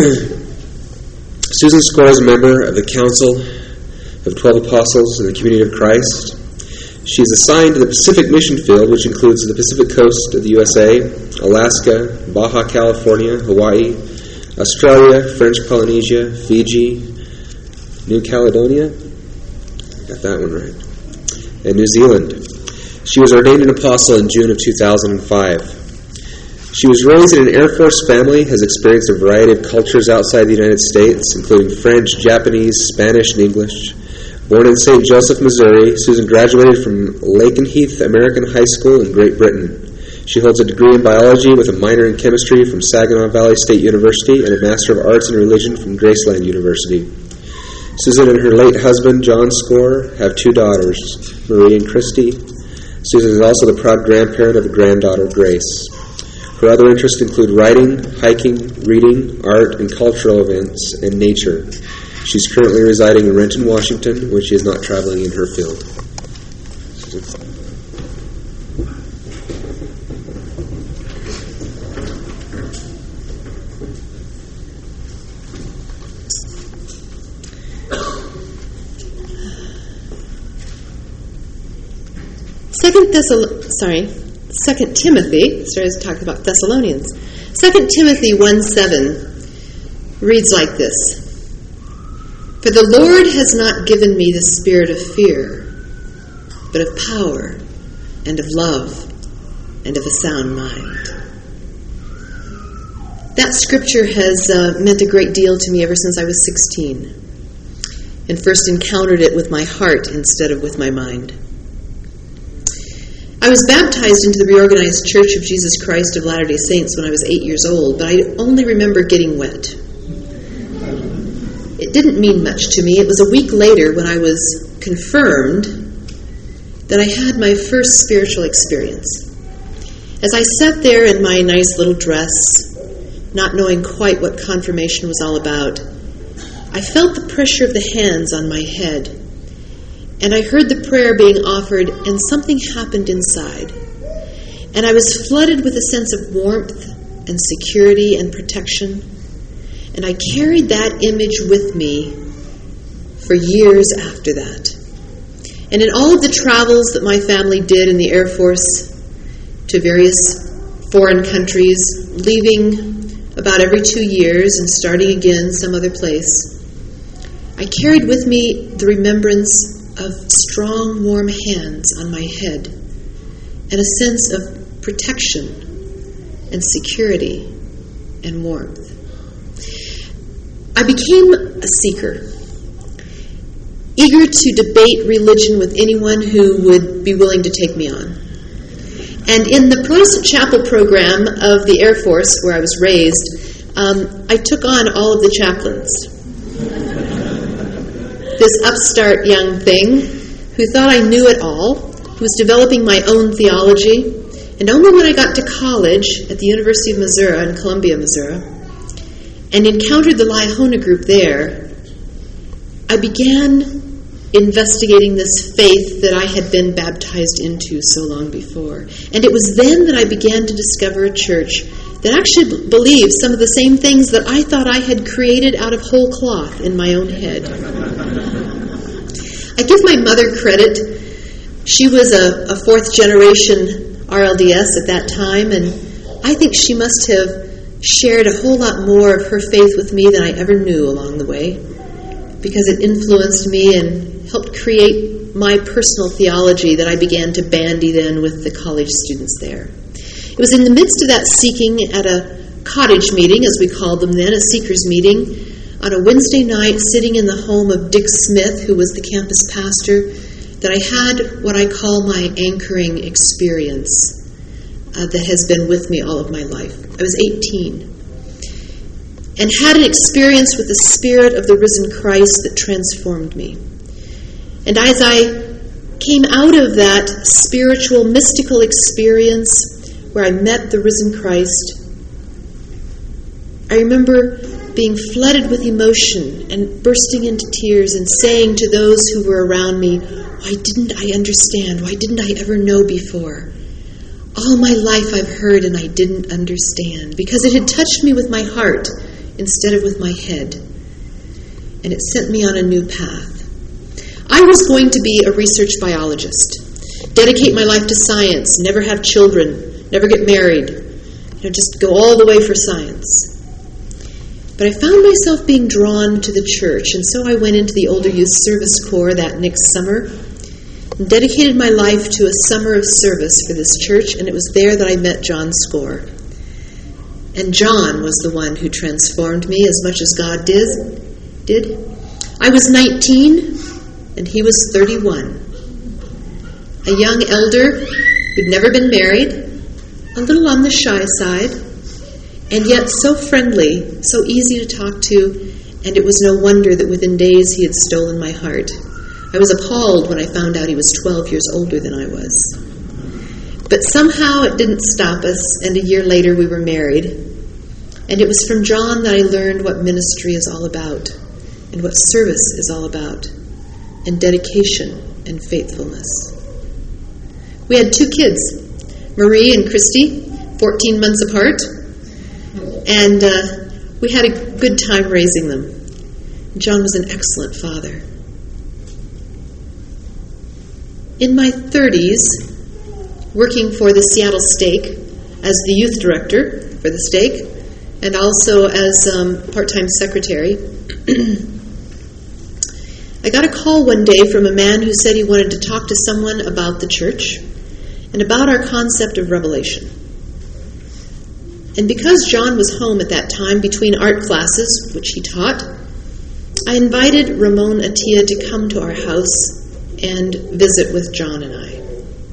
Susan Score is a member of the Council of Twelve Apostles in the Community of Christ. She is assigned to the Pacific Mission Field, which includes the Pacific coast of the U S A, Alaska, Baja California, Hawaii, Australia, French Polynesia, Fiji, New Caledonia, got that one right, and New Zealand. She was ordained an apostle in June of two thousand five. She was raised in an Air Force family, has experienced a variety of cultures outside the United States, including French, Japanese, Spanish, and English. Born in Saint Joseph, Missouri, Susan graduated from Lakenheath American High School in Great Britain. She holds a degree in biology with a minor in chemistry from Saginaw Valley State University and a Master of Arts in Religion from Graceland University. Susan and her late husband, John Score, have two daughters, Marie and Christy. Susan is also the proud grandparent of a granddaughter, Grace. Her other interests include writing, hiking, reading, art, and cultural events, and nature. She's currently residing in Renton, Washington, when she is not traveling in her field. Susan. Second Thessal- sorry, Second Timothy, sorry, I was talking about Thessalonians. Second Timothy one seven reads like this: For the Lord has not given me the spirit of fear, but of power and of love and of a sound mind. That scripture has uh, meant a great deal to me ever since I was sixteen, and first encountered it with my heart instead of with my mind. I was baptized into the Reorganized Church of Jesus Christ of Latter-day Saints when I was eight years old, but I only remember getting wet. It didn't mean much to me. It was a week later when I was confirmed that I had my first spiritual experience. As I sat there in my nice little dress, not knowing quite what confirmation was all about, I felt the pressure of the hands on my head. And I heard the prayer being offered, and something happened inside. And I was flooded with a sense of warmth and security and protection. And I carried that image with me for years after that. And in all of the travels that my family did in the Air Force to various foreign countries, leaving about every two years and starting again some other place, I carried with me the remembrance of strong, warm hands on my head and a sense of protection and security and warmth. I became a seeker, eager to debate religion with anyone who would be willing to take me on. And in the Protestant Chapel program of the Air Force, where I was raised, um, I took on all of the chaplains. This upstart young thing who thought I knew it all, who was developing my own theology, and only when I got to college at the University of Missouri in Columbia, Missouri, and encountered the Liahona group there, I began investigating this faith that I had been baptized into so long before. And it was then that I began to discover a church that actually believed some of the same things that I thought I had created out of whole cloth in my own head. I give my mother credit. She was a, a fourth generation R L D S at that time, and I think she must have shared a whole lot more of her faith with me than I ever knew along the way, because it influenced me and helped create my personal theology that I began to bandy then with the college students there. It was in the midst of that seeking at a cottage meeting, as we called them then, a seekers meeting, on a Wednesday night sitting in the home of Dick Smith, who was the campus pastor, that I had what I call my anchoring experience uh, that has been with me all of my life. I was eighteen and had an experience with the Spirit of the risen Christ that transformed me. And as I came out of that spiritual, mystical experience where I met the risen Christ, I remember being flooded with emotion and bursting into tears and saying to those who were around me, "Why didn't I understand? Why didn't I ever know before? All my life I've heard and I didn't understand, because it had touched me with my heart instead of with my head. And it sent me on a new path. I was going to be a research biologist, dedicate my life to science, never have children, never get married, you know, just go all the way for science. But I found myself being drawn to the church, and so I went into the Older Youth Service Corps that next summer and dedicated my life to a summer of service for this church, and it was there that I met John Score. And John was the one who transformed me as much as God did. did. I was nineteen, and he was thirty-one. A young elder who'd never been married, a little on the shy side, and yet so friendly, so easy to talk to, and it was no wonder that within days he had stolen my heart. I was appalled when I found out he was twelve years older than I was. But somehow it didn't stop us, and a year later we were married. And it was from John that I learned what ministry is all about, and what service is all about, and dedication and faithfulness. We had two kids, Marie and Christy, fourteen months apart, and uh, we had a good time raising them. John was an excellent father. In my thirties, working for the Seattle Stake as the youth director for the Stake, and also as um, part-time secretary, I got a call one day from a man who said he wanted to talk to someone about the church and about our concept of revelation. And because John was home at that time between art classes, which he taught, I invited Ramon Attia to come to our house and visit with John and I.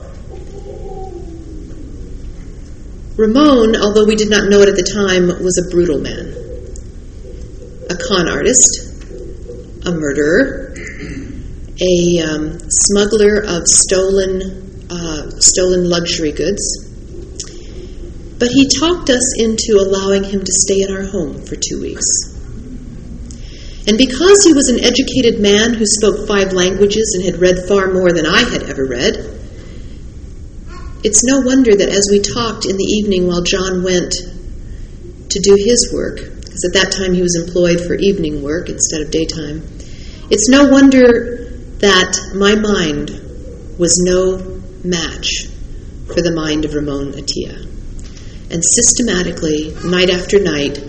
Ramon, although we did not know it at the time, was a brutal man. A con artist, a murderer, a um, smuggler of stolen, uh, stolen luxury goods. But he talked us into allowing him to stay in our home for two weeks. And because he was an educated man who spoke five languages and had read far more than I had ever read, it's no wonder that as we talked in the evening while John went to do his work, because at that time he was employed for evening work instead of daytime, it's no wonder that my mind was no match for the mind of Ramon Attia. And systematically, night after night,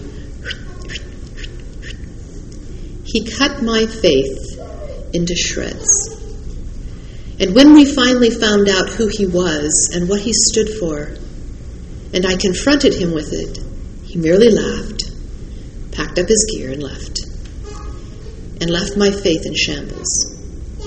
he cut my faith into shreds. And when we finally found out who he was and what he stood for, and I confronted him with it, he merely laughed, packed up his gear and left, and left my faith in shambles.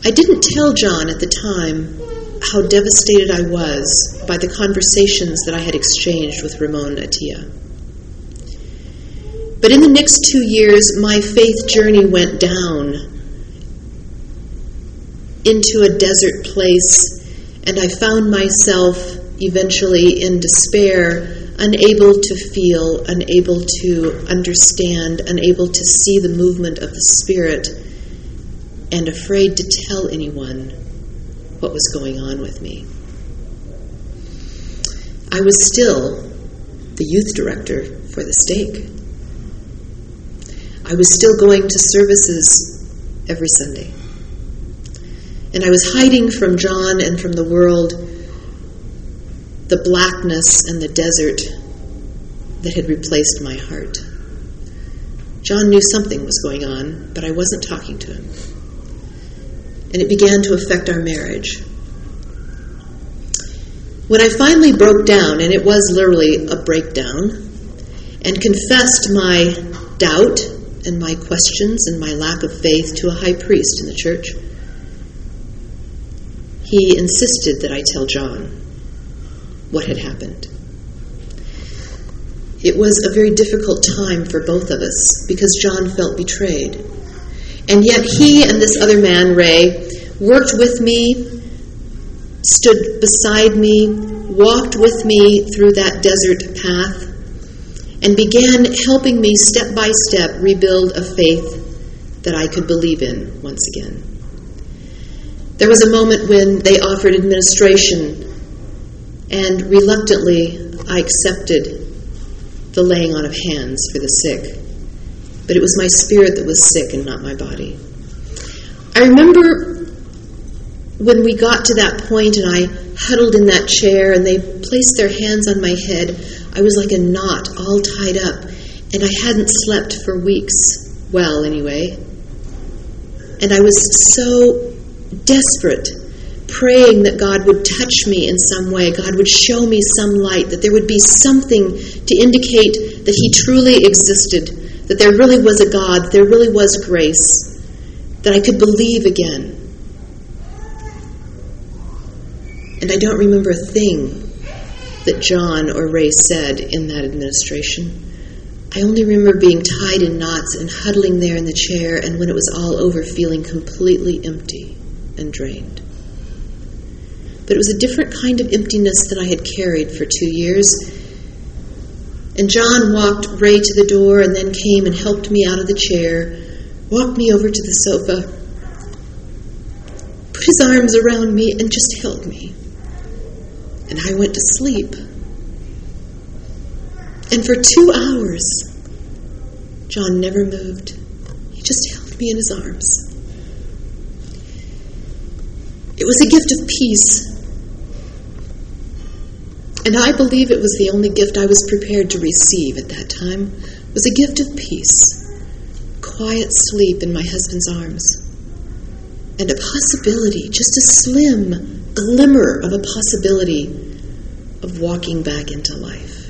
I didn't tell John at the time how devastated I was by the conversations that I had exchanged with Ramon Attia. But in the next two years, my faith journey went down into a desert place, and I found myself eventually in despair, unable to feel, unable to understand, unable to see the movement of the Spirit, and afraid to tell anyone what was going on with me. I was still the youth director for the stake. I was still going to services every Sunday. And I was hiding from John and from the world the blackness and the desert that had replaced my heart. John knew something was going on, but I wasn't talking to him. And it began to affect our marriage. When I finally broke down, and it was literally a breakdown, and confessed my doubt and my questions and my lack of faith to a high priest in the church, he insisted that I tell John what had happened. It was a very difficult time for both of us because John felt betrayed. And yet he and this other man, Ray, worked with me, stood beside me, walked with me through that desert path, and began helping me step by step rebuild a faith that I could believe in once again. There was a moment when they offered administration, and reluctantly I accepted the laying on of hands for the sick. But it was my spirit that was sick and not my body. I remember when we got to that point and I huddled in that chair and they placed their hands on my head, I was like a knot all tied up, and I hadn't slept for weeks. Well, anyway. And I was so desperate, praying that God would touch me in some way, God would show me some light, that there would be something to indicate that He truly existed, that there really was a God, that there really was grace, that I could believe again. And I don't remember a thing that John or Ray said in that administration. I only remember being tied in knots and huddling there in the chair, and when it was all over, feeling completely empty and drained. But it was a different kind of emptiness than I had carried for two years. And John walked Ray to the door and then came and helped me out of the chair, walked me over to the sofa, put his arms around me and just held me. And I went to sleep. And for two hours, John never moved. He just held me in his arms. It was a gift of peace. And I believe it was the only gift I was prepared to receive at that time, was a gift of peace, quiet sleep in my husband's arms, and a possibility, just a slim glimmer of a possibility of walking back into life.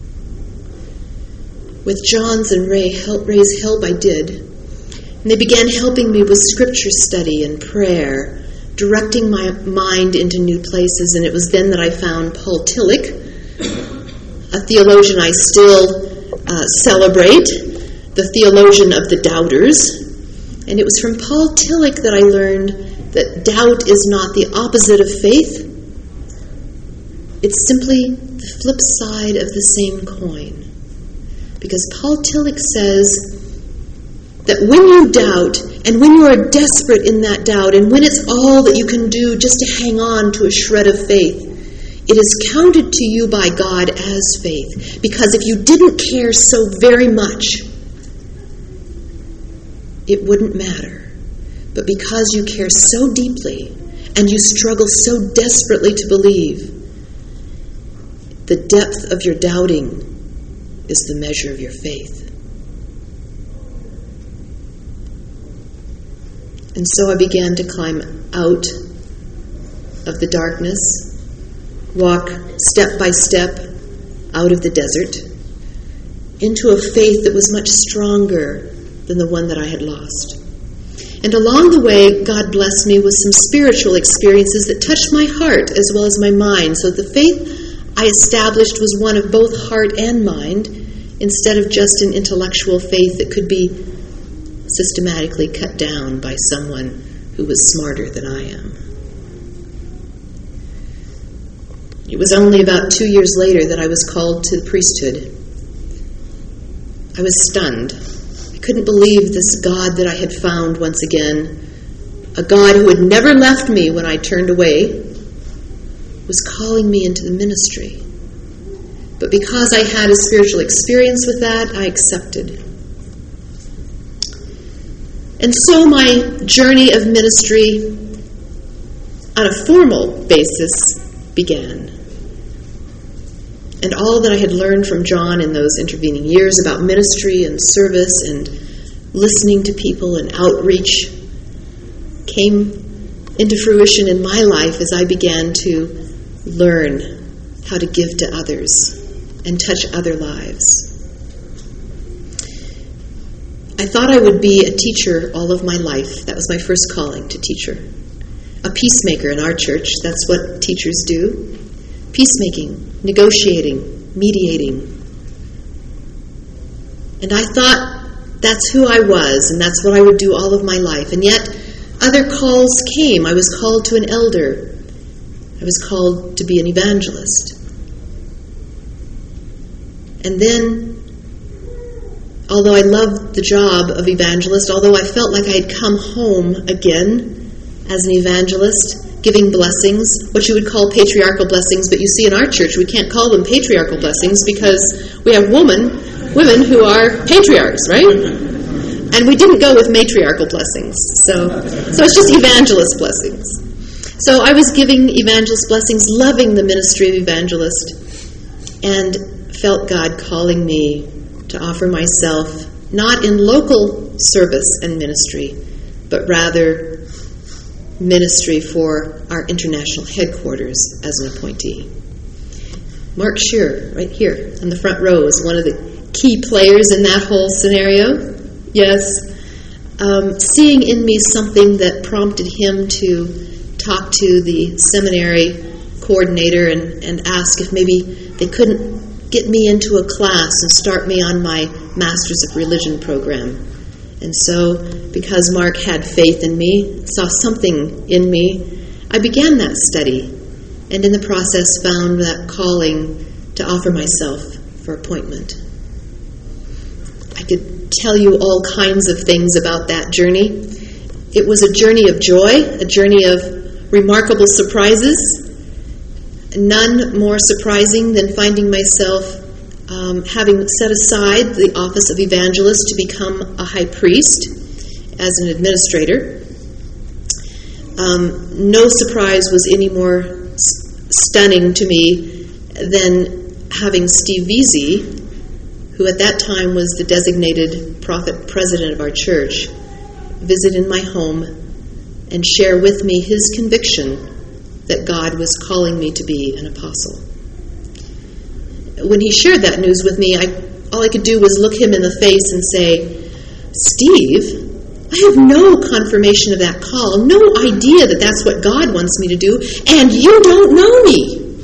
With John's and Ray help, Ray's help, I did. And they began helping me with scripture study and prayer, directing my mind into new places, and it was then that I found Paul Tillich, a theologian I still uh, celebrate, the theologian of the doubters. And it was from Paul Tillich that I learned that doubt is not the opposite of faith. It's simply the flip side of the same coin. Because Paul Tillich says that when you doubt, and when you are desperate in that doubt, and when it's all that you can do just to hang on to a shred of faith, it is counted to you by God as faith. Because if you didn't care so very much, it wouldn't matter. But because you care so deeply, and you struggle so desperately to believe, the depth of your doubting is the measure of your faith. And so I began to climb out of the darkness, walk step by step out of the desert into a faith that was much stronger than the one that I had lost. And along the way, God blessed me with some spiritual experiences that touched my heart as well as my mind. So the faith I established was one of both heart and mind, instead of just an intellectual faith that could be systematically cut down by someone who was smarter than I am. It was only about two years later that I was called to the priesthood. I was stunned. I couldn't believe this God that I had found once again, a God who had never left me when I turned away, was calling me into the ministry. But because I had a spiritual experience with that, I accepted. And so my journey of ministry on a formal basis began. And all that I had learned from John in those intervening years about ministry and service and listening to people and outreach came into fruition in my life as I began to learn how to give to others and touch other lives. I thought I would be a teacher all of my life. That was my first calling, to teacher. A peacemaker in our church. That's what teachers do. Peacemaking, negotiating, mediating. And I thought that's who I was, and that's what I would do all of my life. And yet, other calls came. I was called to an elder. I was called to be an evangelist. And then, although I loved the job of evangelist, although I felt like I had come home again as an evangelist, giving blessings, what you would call patriarchal blessings, but you see in our church we can't call them patriarchal blessings because we have women, women who are patriarchs, right? And we didn't go with matriarchal blessings, so so it's just evangelist blessings. So I was giving evangelist blessings, loving the ministry of evangelist, and felt God calling me to offer myself not in local service and ministry, but rather ministry for our international headquarters as an appointee. Mark Shearer, right here in the front row, is one of the key players in that whole scenario. Yes, um, seeing in me something that prompted him to talk to the seminary coordinator and, and ask if maybe they couldn't get me into a class and start me on my Masters of Religion program. And so, because Mark had faith in me, saw something in me, I began that study, and in the process found that calling to offer myself for appointment. I could tell you all kinds of things about that journey. It was a journey of joy, a journey of remarkable surprises, none more surprising than finding myself Um, having set aside the office of evangelist to become a high priest as an administrator. Um, no surprise was any more s- stunning to me than having Steve Veazey, who at that time was the designated prophet president of our church, visit in my home and share with me his conviction that God was calling me to be an apostle. When he shared that news with me, I, all I could do was look him in the face and say, Steve, I have no confirmation of that call, no idea that that's what God wants me to do, and you don't know me.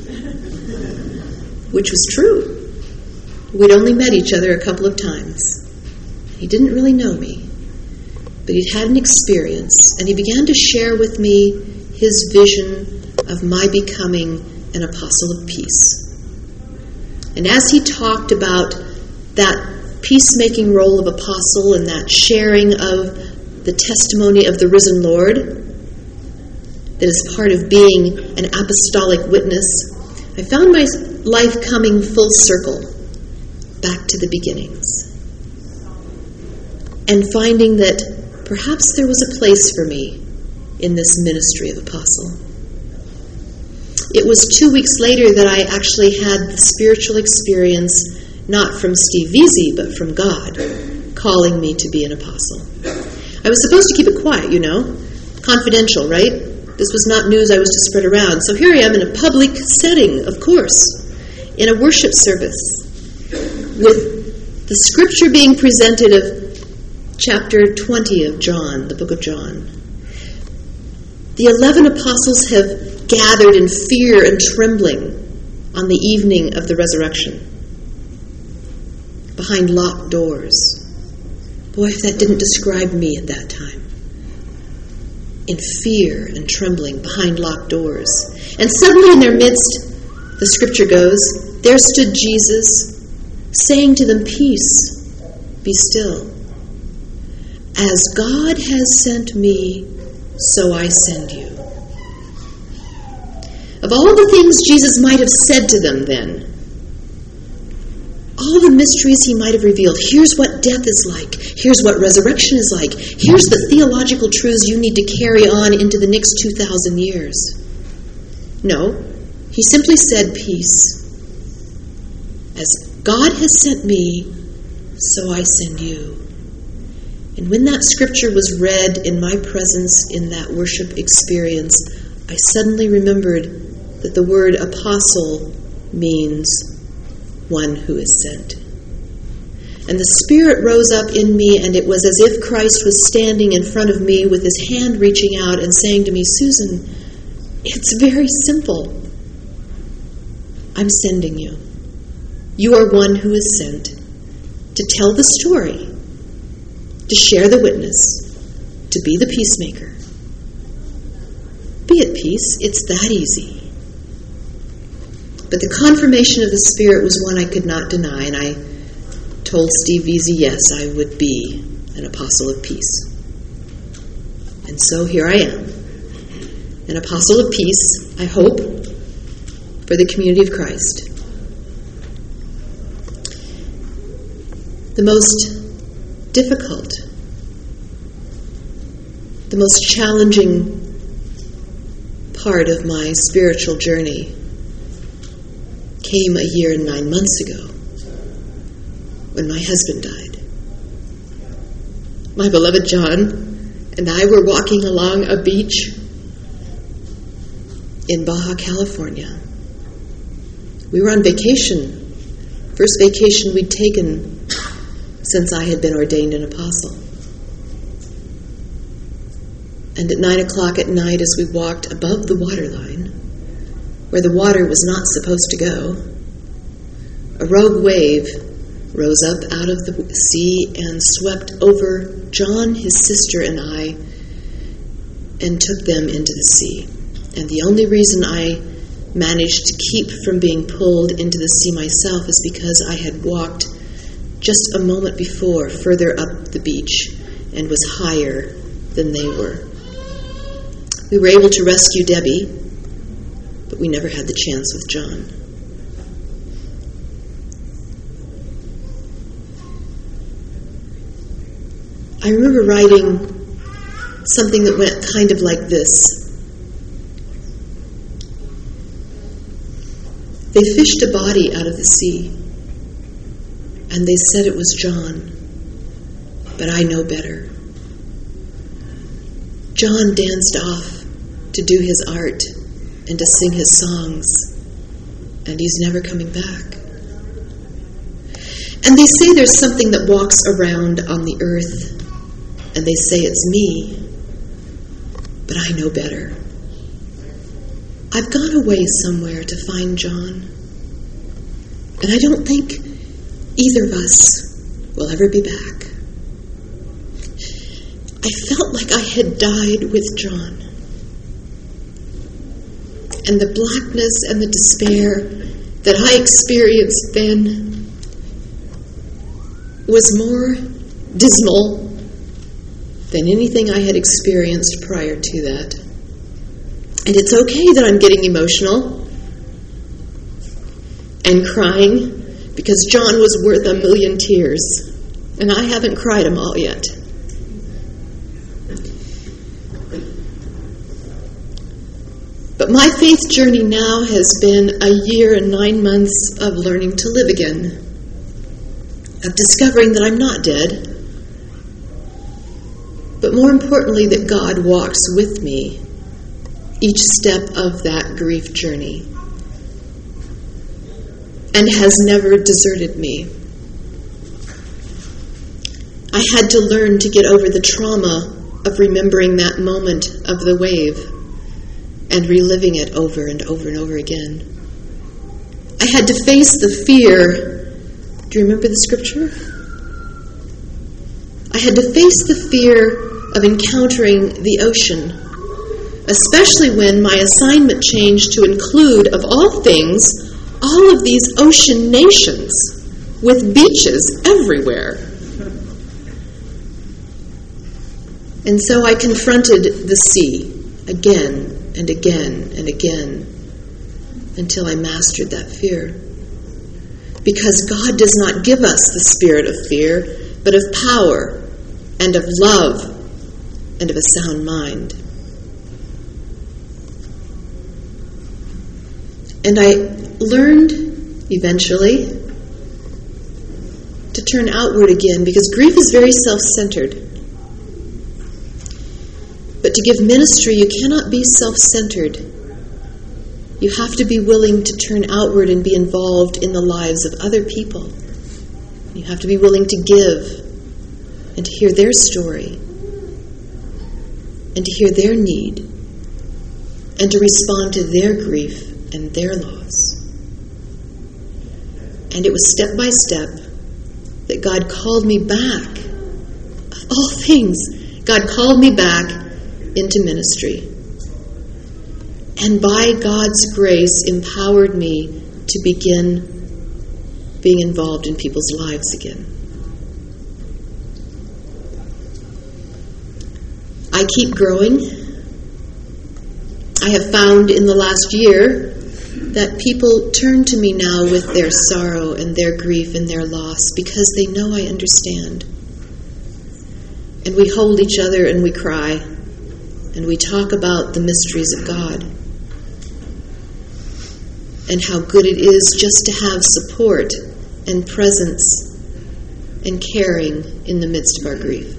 Which was true. We'd only met each other a couple of times. He didn't really know me, but he'd had an experience, and he began to share with me his vision of my becoming an apostle of peace. And as he talked about that peacemaking role of apostle and that sharing of the testimony of the risen Lord that is part of being an apostolic witness, I found my life coming full circle back to the beginnings and finding that perhaps there was a place for me in this ministry of apostle. It was two weeks later that I actually had the spiritual experience, not from Steve Veazey, but from God, calling me to be an apostle. I was supposed to keep it quiet, you know, confidential, right? This was not news I was to spread around. So here I am in a public setting, of course, in a worship service, with the scripture being presented of chapter twenty of John, the book of John. The eleven apostles have gathered in fear and trembling on the evening of the resurrection, behind locked doors. Boy, if that didn't describe me at that time. In fear and trembling, behind locked doors. And suddenly in their midst, the scripture goes, there stood Jesus, saying to them, "Peace, be still. As God has sent me, so I send you." Of all the things Jesus might have said to them then, all the mysteries he might have revealed, here's what death is like, here's what resurrection is like, here's the theological truths you need to carry on into the next two thousand years. No, he simply said, "Peace. As God has sent me, so I send you." And when that scripture was read in my presence in that worship experience, I suddenly remembered that the word apostle means one who is sent. And the Spirit rose up in me, and it was as if Christ was standing in front of me with his hand reaching out and saying to me, "Susan, it's very simple. I'm sending you. You are one who is sent to tell the story, to share the witness, to be the peacemaker. Be at peace. It's that easy." But the confirmation of the Spirit was one I could not deny, and I told Steve Veazey, yes, I would be an apostle of peace. And so here I am, an apostle of peace, I hope, for the community of Christ. The most difficult, the most challenging part of my spiritual journey came a year and nine months ago when my husband died. My beloved John and I were walking along a beach in Baja California. We were on vacation, first vacation we'd taken since I had been ordained an apostle. And at nine o'clock at night, as we walked above the waterline, where the water was not supposed to go, a rogue wave rose up out of the sea and swept over John, his sister, and I, and took them into the sea. And the only reason I managed to keep from being pulled into the sea myself is because I had walked just a moment before further up the beach and was higher than they were. We were able to rescue Debbie, but we never had the chance with John. I remember writing something that went kind of like this. They fished a body out of the sea, and they said it was John, but I know better. John danced off to do his art and to sing his songs, and he's never coming back. And they say there's something that walks around on the earth, and they say it's me, but I know better. I've gone away somewhere to find John, and I don't think either of us will ever be back. I felt like I had died with John. And the blackness and the despair that I experienced then was more dismal than anything I had experienced prior to that. And it's okay that I'm getting emotional and crying, because John was worth a million tears, and I haven't cried them all yet. But my faith journey now has been a year and nine months of learning to live again, of discovering that I'm not dead, but more importantly, that God walks with me each step of that grief journey and has never deserted me. I had to learn to get over the trauma of remembering that moment of the wave and reliving it over and over and over again. I had to face the fear. Do you remember the scripture? I had to face the fear of encountering the ocean, especially when my assignment changed to include, of all things, all of these ocean nations with beaches everywhere. And so I confronted the sea again and again and again until I mastered that fear. Because God does not give us the spirit of fear, but of power and of love and of a sound mind. And I learned eventually to turn outward again, because grief is very self-centered. But to give ministry, you cannot be self-centered. You have to be willing to turn outward and be involved in the lives of other people. You have to be willing to give and to hear their story and to hear their need and to respond to their grief and their loss. And it was step by step that God called me back. Of all things, God called me back into ministry. And by God's grace empowered me to begin being involved in people's lives again. I keep growing. I have found in the last year that people turn to me now with their sorrow and their grief and their loss because they know I understand. And we hold each other and we cry and we talk about the mysteries of God and how good it is just to have support and presence and caring in the midst of our grief.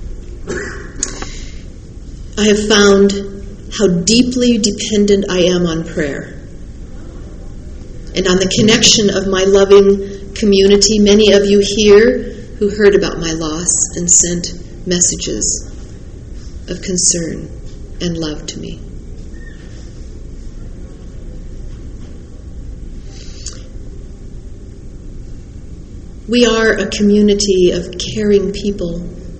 I have found how deeply dependent I am on prayer and on the connection of my loving community. Many of you here who heard about my loss and sent messages of concern and love to me. We are a community of caring people.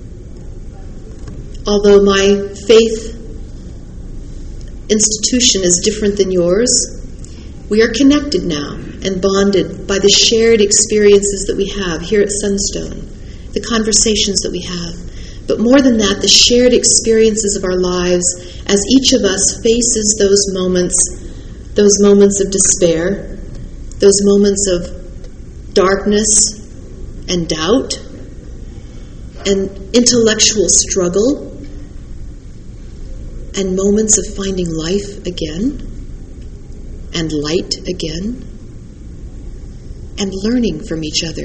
Although my faith institution is different than yours, we are connected now and bonded by the shared experiences that we have here at Sunstone, the conversations that we have. But more than that, the shared experiences of our lives as each of us faces those moments, those moments of despair, those moments of darkness and doubt and intellectual struggle and moments of finding life again and light again and learning from each other.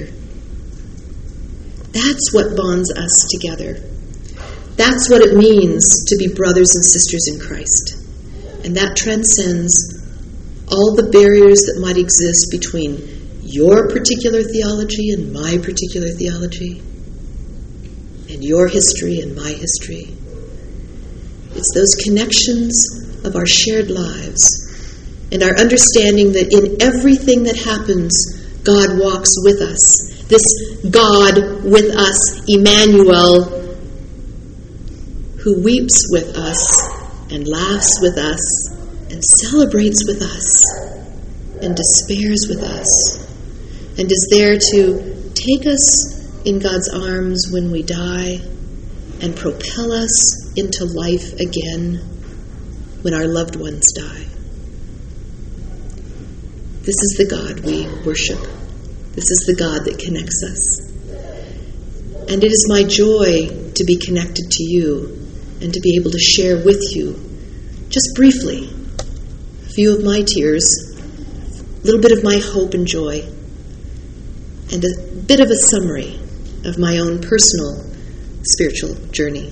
That's what bonds us together. That's what it means to be brothers and sisters in Christ. And that transcends all the barriers that might exist between your particular theology and my particular theology, and your history and my history. It's those connections of our shared lives and our understanding that in everything that happens, God walks with us. This God with us, Emmanuel, who weeps with us and laughs with us and celebrates with us and despairs with us and is there to take us in God's arms when we die and propel us into life again when our loved ones die. This is the God we worship. This is the God that connects us. And it is my joy to be connected to you and to be able to share with you, just briefly, a few of my tears, a little bit of my hope and joy, and a bit of a summary of my own personal spiritual journey.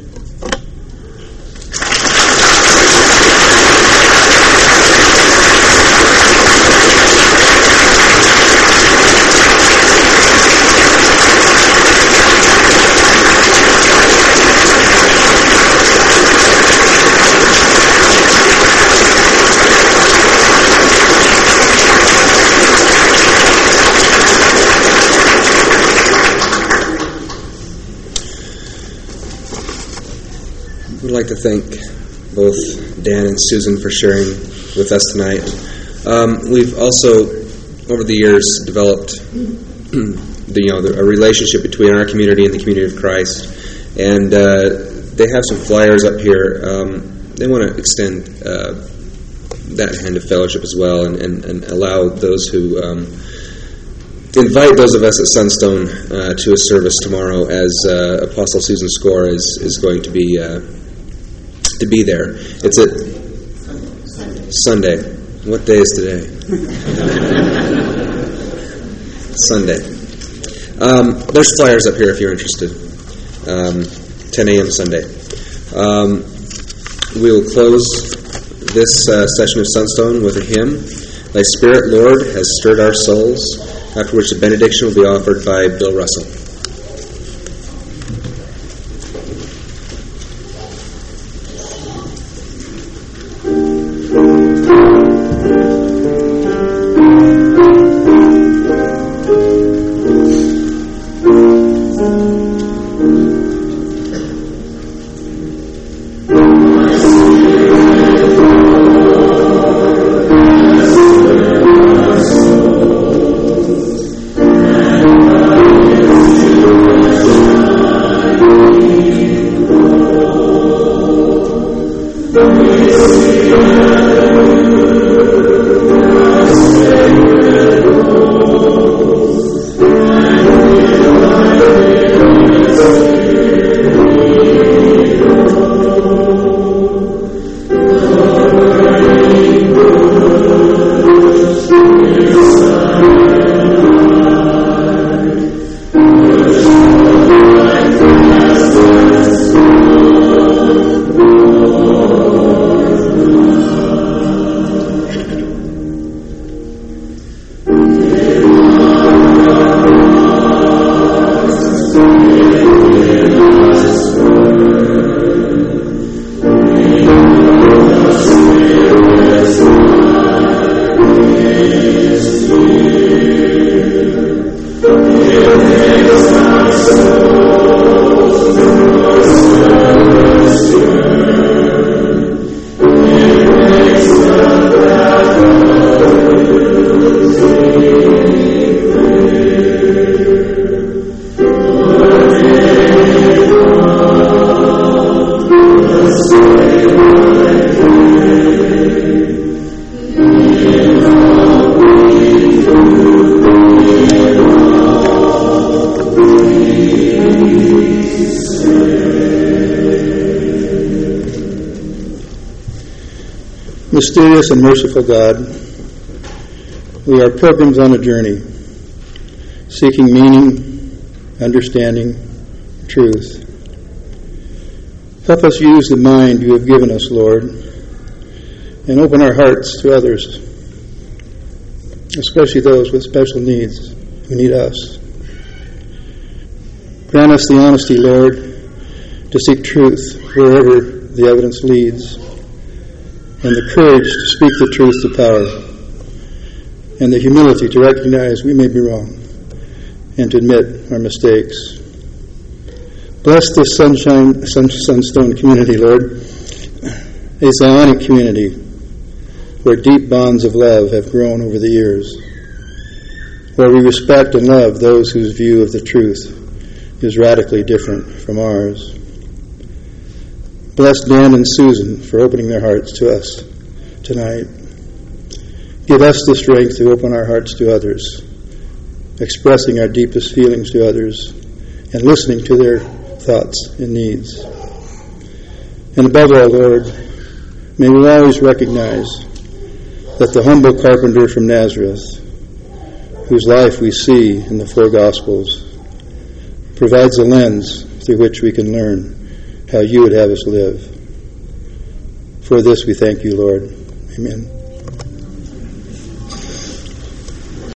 like to thank both Dan and Susan for sharing with us tonight. Um, we've also, over the years, developed the, you know the, a relationship between our community and the community of Christ, and uh, they have some flyers up here. Um, they want to extend uh, that hand of fellowship as well, and, and, and allow those who um, invite those of us at Sunstone uh, to a service tomorrow, as uh, Apostle Susan Score is is going to be uh, to be there. It's at Sunday. What day is today? Sunday. Um, there's flyers up here if you're interested. Um, ten a.m. Sunday. Um, we will close this uh, session of Sunstone with a hymn. Thy Spirit, Lord, has stirred our souls, after which the benediction will be offered by Bill Russell. Mysterious and merciful God, we are pilgrims on a journey, seeking meaning, understanding, truth. Help us use the mind you have given us, Lord, and open our hearts to others, especially those with special needs who need us. Grant us the honesty, Lord, to seek truth wherever the evidence leads, and the courage to speak the truth to power, and the humility to recognize we may be wrong and to admit our mistakes. Bless this sunshine, sun, Sunstone community, Lord, a Zionic community where deep bonds of love have grown over the years, where we respect and love those whose view of the truth is radically different from ours. Bless Dan and Susan for opening their hearts to us tonight. Give us the strength to open our hearts to others, expressing our deepest feelings to others, and listening to their thoughts and needs. And above all, Lord, may we always recognize that the humble carpenter from Nazareth, whose life we see in the four Gospels, provides a lens through which we can learn how you would have us live. For this we thank you, Lord. Amen.